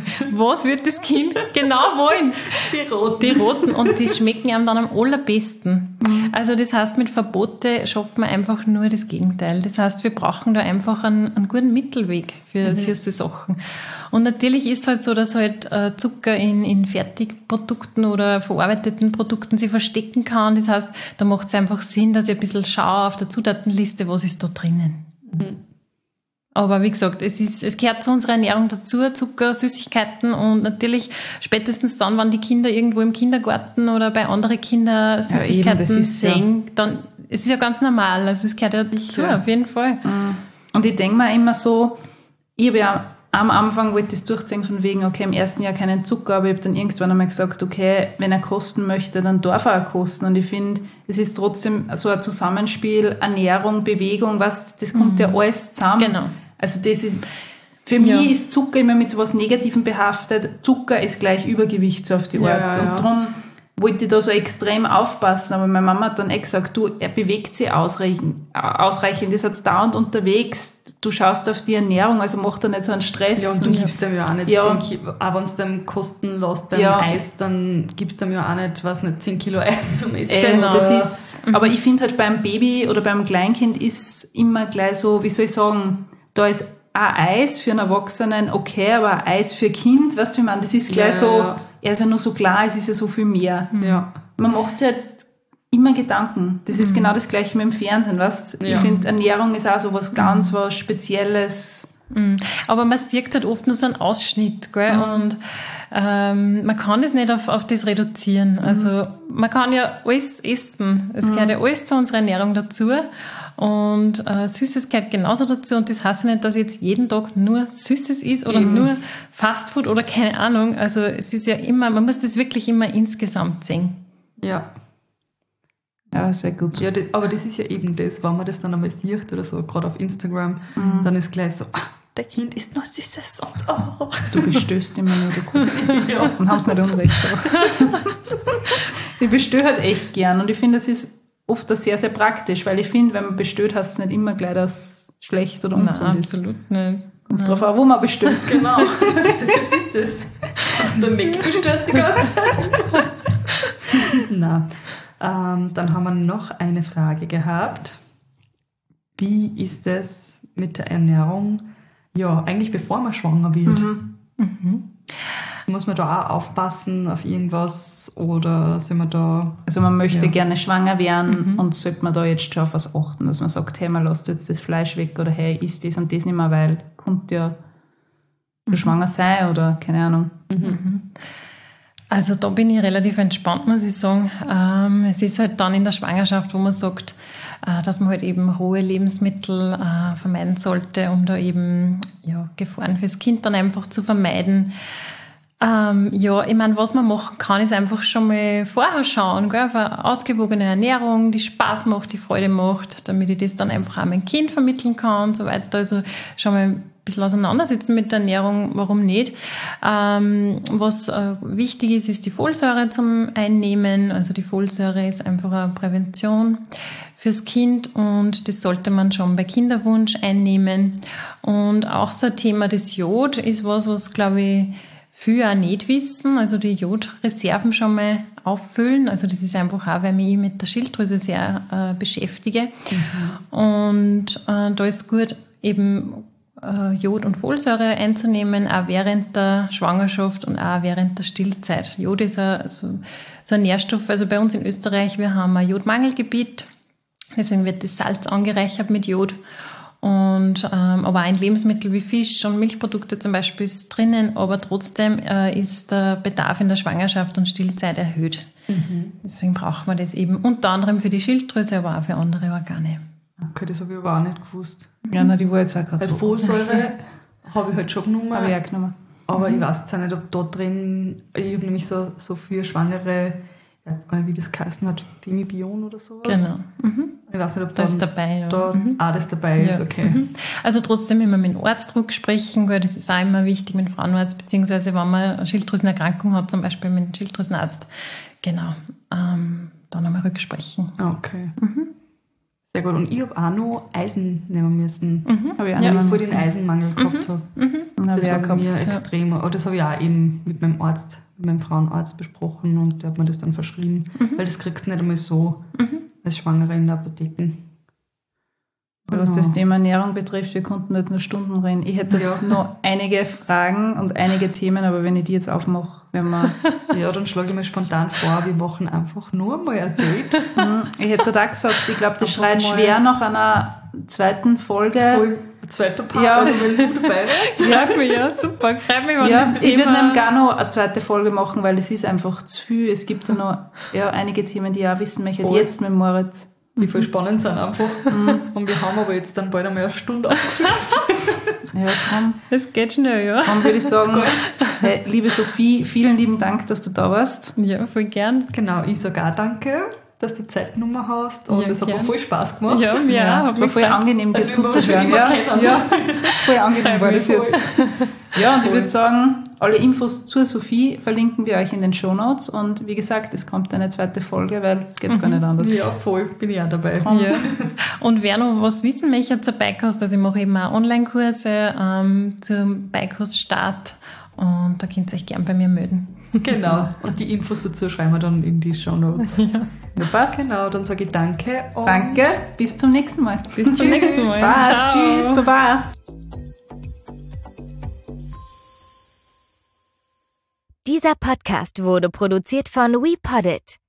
Was wird das Kind genau wollen? Die roten. Die roten und die schmecken einem dann am allerbesten. Also das heißt, mit Verbote schaffen wir einfach nur das Gegenteil. Das heißt, wir brauchen da einfach einen, einen guten Mittelweg für süße Sachen. Und natürlich ist es halt so, dass halt äh, Zucker in, in Fertigprodukten oder verarbeiteten Produkten sich verstecken kann. Das heißt, da macht es einfach Sinn, dass ich ein bisschen schaue auf der Zutatenliste, was ist da drinnen. Mhm. Aber wie gesagt, es ist, es gehört zu unserer Ernährung dazu, Zucker, Süßigkeiten und natürlich spätestens dann, wenn die Kinder irgendwo im Kindergarten oder bei anderen Kindern Süßigkeiten das ist sehen, dann, es ist ja ganz normal, also es gehört ja dazu, Ja. auf jeden Fall. Und ich denke mir immer so, ich habe ja am Anfang wollte ich das durchziehen von wegen, okay, im ersten Jahr keinen Zucker, aber ich habe dann irgendwann einmal gesagt, okay, wenn er kosten möchte, dann darf er auch kosten. Und ich finde, es ist trotzdem so ein Zusammenspiel, Ernährung, Bewegung, was, das kommt ja alles zusammen. Genau. Also das ist, für Ja. mich ist Zucker immer mit so was Negativem behaftet. Zucker ist gleich Übergewicht so auf die Ja, Art. ja, ja. Und darum wollte ich da so extrem aufpassen, aber meine Mama hat dann eh gesagt, du, er bewegt sich ausreichend, ausreichend, ist jetzt dauernd unterwegs, du schaust auf die Ernährung, also mach da nicht so einen Stress. Ja, und du gibst dem ja auch nicht Ja. zehn Kilo, auch wenn es dem kosten lässt beim Ja. Eis, dann gibst du dem ja auch nicht, weiß nicht, zehn Kilo Eis zum Essen. Äh, Genau. das ist, aber ich finde halt beim Baby oder beim Kleinkind ist immer gleich so, wie soll ich sagen, da ist ein Eis für einen Erwachsenen okay, aber ein Eis für ein Kind, weißt du, wie ich meine, das ist gleich Ja, so, ja. er ist ja nur so klar, es ist ja so viel mehr. Ja. Man macht sich halt immer Gedanken. Das ist genau das Gleiche mit dem Fernsehen, weißt du? Ich Ja. finde, Ernährung ist auch so was ganz was Spezielles. Mhm. Aber man sieht halt oft nur so einen Ausschnitt, gell? Mhm. Und ähm, man kann es nicht auf, auf das reduzieren. Also man kann ja alles essen. Es gehört ja alles zu unserer Ernährung dazu. Und äh, Süßes gehört genauso dazu. Und das heißt ja nicht, dass jetzt jeden Tag nur Süßes ist oder Eben. nur Fastfood oder keine Ahnung. Also es ist ja immer, man muss das wirklich immer insgesamt sehen. Ja. Ja, sehr gut. Ja, das, aber das ist ja eben das, wenn man das dann einmal sieht oder so, gerade auf Instagram, dann ist gleich so, ah, der Kind isst nur Süßes und oh. Du bestößt immer nur, du guckst Ja. und hast nicht Unrecht. Aber ich bestöre halt echt gern und ich finde, das ist oft das sehr, sehr praktisch, weil ich finde, wenn man bestößt, heißt es nicht immer gleich, dass es schlecht oder ungesund ist. absolut nicht. Kommt drauf an, wo man bestößt. Genau, das ist das. Hast du beim Mac bestellst die ganze Zeit? Nein. Ähm, dann haben wir noch eine Frage gehabt. Wie ist es mit der Ernährung? Ja, eigentlich bevor man schwanger wird. Mhm. Muss man da auch aufpassen auf irgendwas oder sind wir da... Also man möchte Ja. gerne schwanger werden Mhm. und sollte man da jetzt schon auf was achten, dass man sagt, hey, man lässt jetzt das Fleisch weg oder hey, isst das und das nicht mehr, weil kommt ja Mhm. schwanger sein oder keine Ahnung. Also da bin ich relativ entspannt, muss ich sagen. Ähm, es ist halt dann in der Schwangerschaft, wo man sagt, äh, dass man halt eben rohe Lebensmittel äh, vermeiden sollte, um da eben ja, Gefahren fürs Kind dann einfach zu vermeiden. Ähm, ja, ich meine, was man machen kann, ist einfach schon mal vorher schauen, gell, auf eine ausgewogene Ernährung, die Spaß macht, die Freude macht, damit ich das dann einfach auch meinem Kind vermitteln kann und so weiter. Also schon mal ein bisschen auseinandersetzen mit der Ernährung, warum nicht. Ähm, was äh, wichtig ist, ist die Folsäure zum Einnehmen. Also die Folsäure ist einfach eine Prävention fürs Kind und das sollte man schon bei Kinderwunsch einnehmen. Und auch so ein Thema des Jod ist was, was glaube ich viele auch nicht wissen, also die Jodreserven schon mal auffüllen. Also das ist einfach auch, weil ich mich mit der Schilddrüse sehr äh, beschäftige. Mhm. Und äh, da ist gut, eben äh, Jod und Folsäure einzunehmen, auch während der Schwangerschaft und auch während der Stillzeit. Jod ist ein, so, so ein Nährstoff, also bei uns in Österreich, wir haben ein Jodmangelgebiet, deswegen wird das Salz angereichert mit Jod. Und, ähm, aber auch in Lebensmitteln wie Fisch und Milchprodukte zum Beispiel ist drinnen, aber trotzdem äh, ist der Bedarf in der Schwangerschaft und Stillzeit erhöht. Mhm. Deswegen braucht man das eben unter anderem für die Schilddrüse, aber auch für andere Organe. Okay, das habe ich aber auch nicht gewusst. Ja, na, die war jetzt auch gerade so. Folsäure habe ich halt schon genommen. Habe ich auch genommen. Aber mhm. ich weiß jetzt auch nicht, ob da drin, ich habe nämlich so, so für Schwangere, ich weiß gar nicht, wie das geheißen hat, Femibion oder sowas. Genau. Mhm. Ich weiß nicht, ob da dann, ist dabei, ja. da mhm. auch das dabei ist, ja. okay. Mhm. Also trotzdem immer mit dem Arztdruck sprechen, weil das ist auch immer wichtig mit dem Frauenarzt, beziehungsweise wenn man eine Schilddrüsenerkrankung hat, zum Beispiel mit dem Schilddrüsenarzt, genau, ähm, dann einmal rücksprechen. Okay. Mhm. Sehr gut. Und ich habe auch noch Eisen nehmen müssen, Mhm. weil ja. ich voll den Eisenmangel gehabt mhm. habe. Mhm. Das war bei mir ja. extrem. Aber das habe ich auch eben mit meinem Arzt, mit meinem Frauenarzt besprochen und der hat mir das dann verschrieben, mhm. weil das kriegst du nicht einmal so mhm. als Schwangere in der Apotheke. Was das Thema Ernährung betrifft, wir konnten jetzt nur Stunden reden. Ich hätte jetzt ja. noch einige Fragen und einige Themen, aber wenn ich die jetzt aufmache, werden wir... Ja, dann schlage ich mir spontan vor, wir machen einfach nur mal ein Date. Ich hätte da gesagt, ich glaube, das schreit schwer nach einer zweiten Folge. Voll zweiter Part, ja. also wenn du dabei bist. Ja, ja, super, freut mich, wenn ja, das ich Thema... würde nämlich gar noch eine zweite Folge machen, weil es ist einfach zu viel. Es gibt da noch ja, einige Themen, die ich auch wissen möchte, Voll. jetzt mit Moritz. Die voll spannend sind einfach. Mhm. Und wir haben aber jetzt dann bald einmal eine Stunde aufgeführt. Ja, Tom. Es geht schnell, ja. Tom würde ich sagen, hey, liebe Sophie, vielen lieben Dank, dass du da warst. Ja, voll gern. Genau, ich sage auch danke, dass du Zeit genommen hast. Und es ja, hat mir voll Spaß gemacht. Ja, mir ja, auch. Es war voll gefallen. angenehm, dir also zuzuhören. Ja, ja, voll angenehm war das jetzt. Ja, und ich würde sagen, alle Infos zur Sophie verlinken wir euch in den Shownotes. Und wie gesagt, es kommt eine zweite Folge, weil es geht mhm. gar nicht anders. Ja, voll, bin ich auch dabei. Ja. Und wer noch was wissen möchte zur Bikehost, also ich mache eben auch Online-Kurse ähm, zum Bikehost-Start und da könnt ihr euch gern bei mir melden. Genau, und die Infos dazu schreiben wir dann in die Shownotes. Ja. Ja, passt. Genau, dann sage ich danke. Und danke, bis zum nächsten Mal. Bis zum nächsten Mal. Passt, tschüss, baba. Dieser Podcast wurde produziert von WePoddit.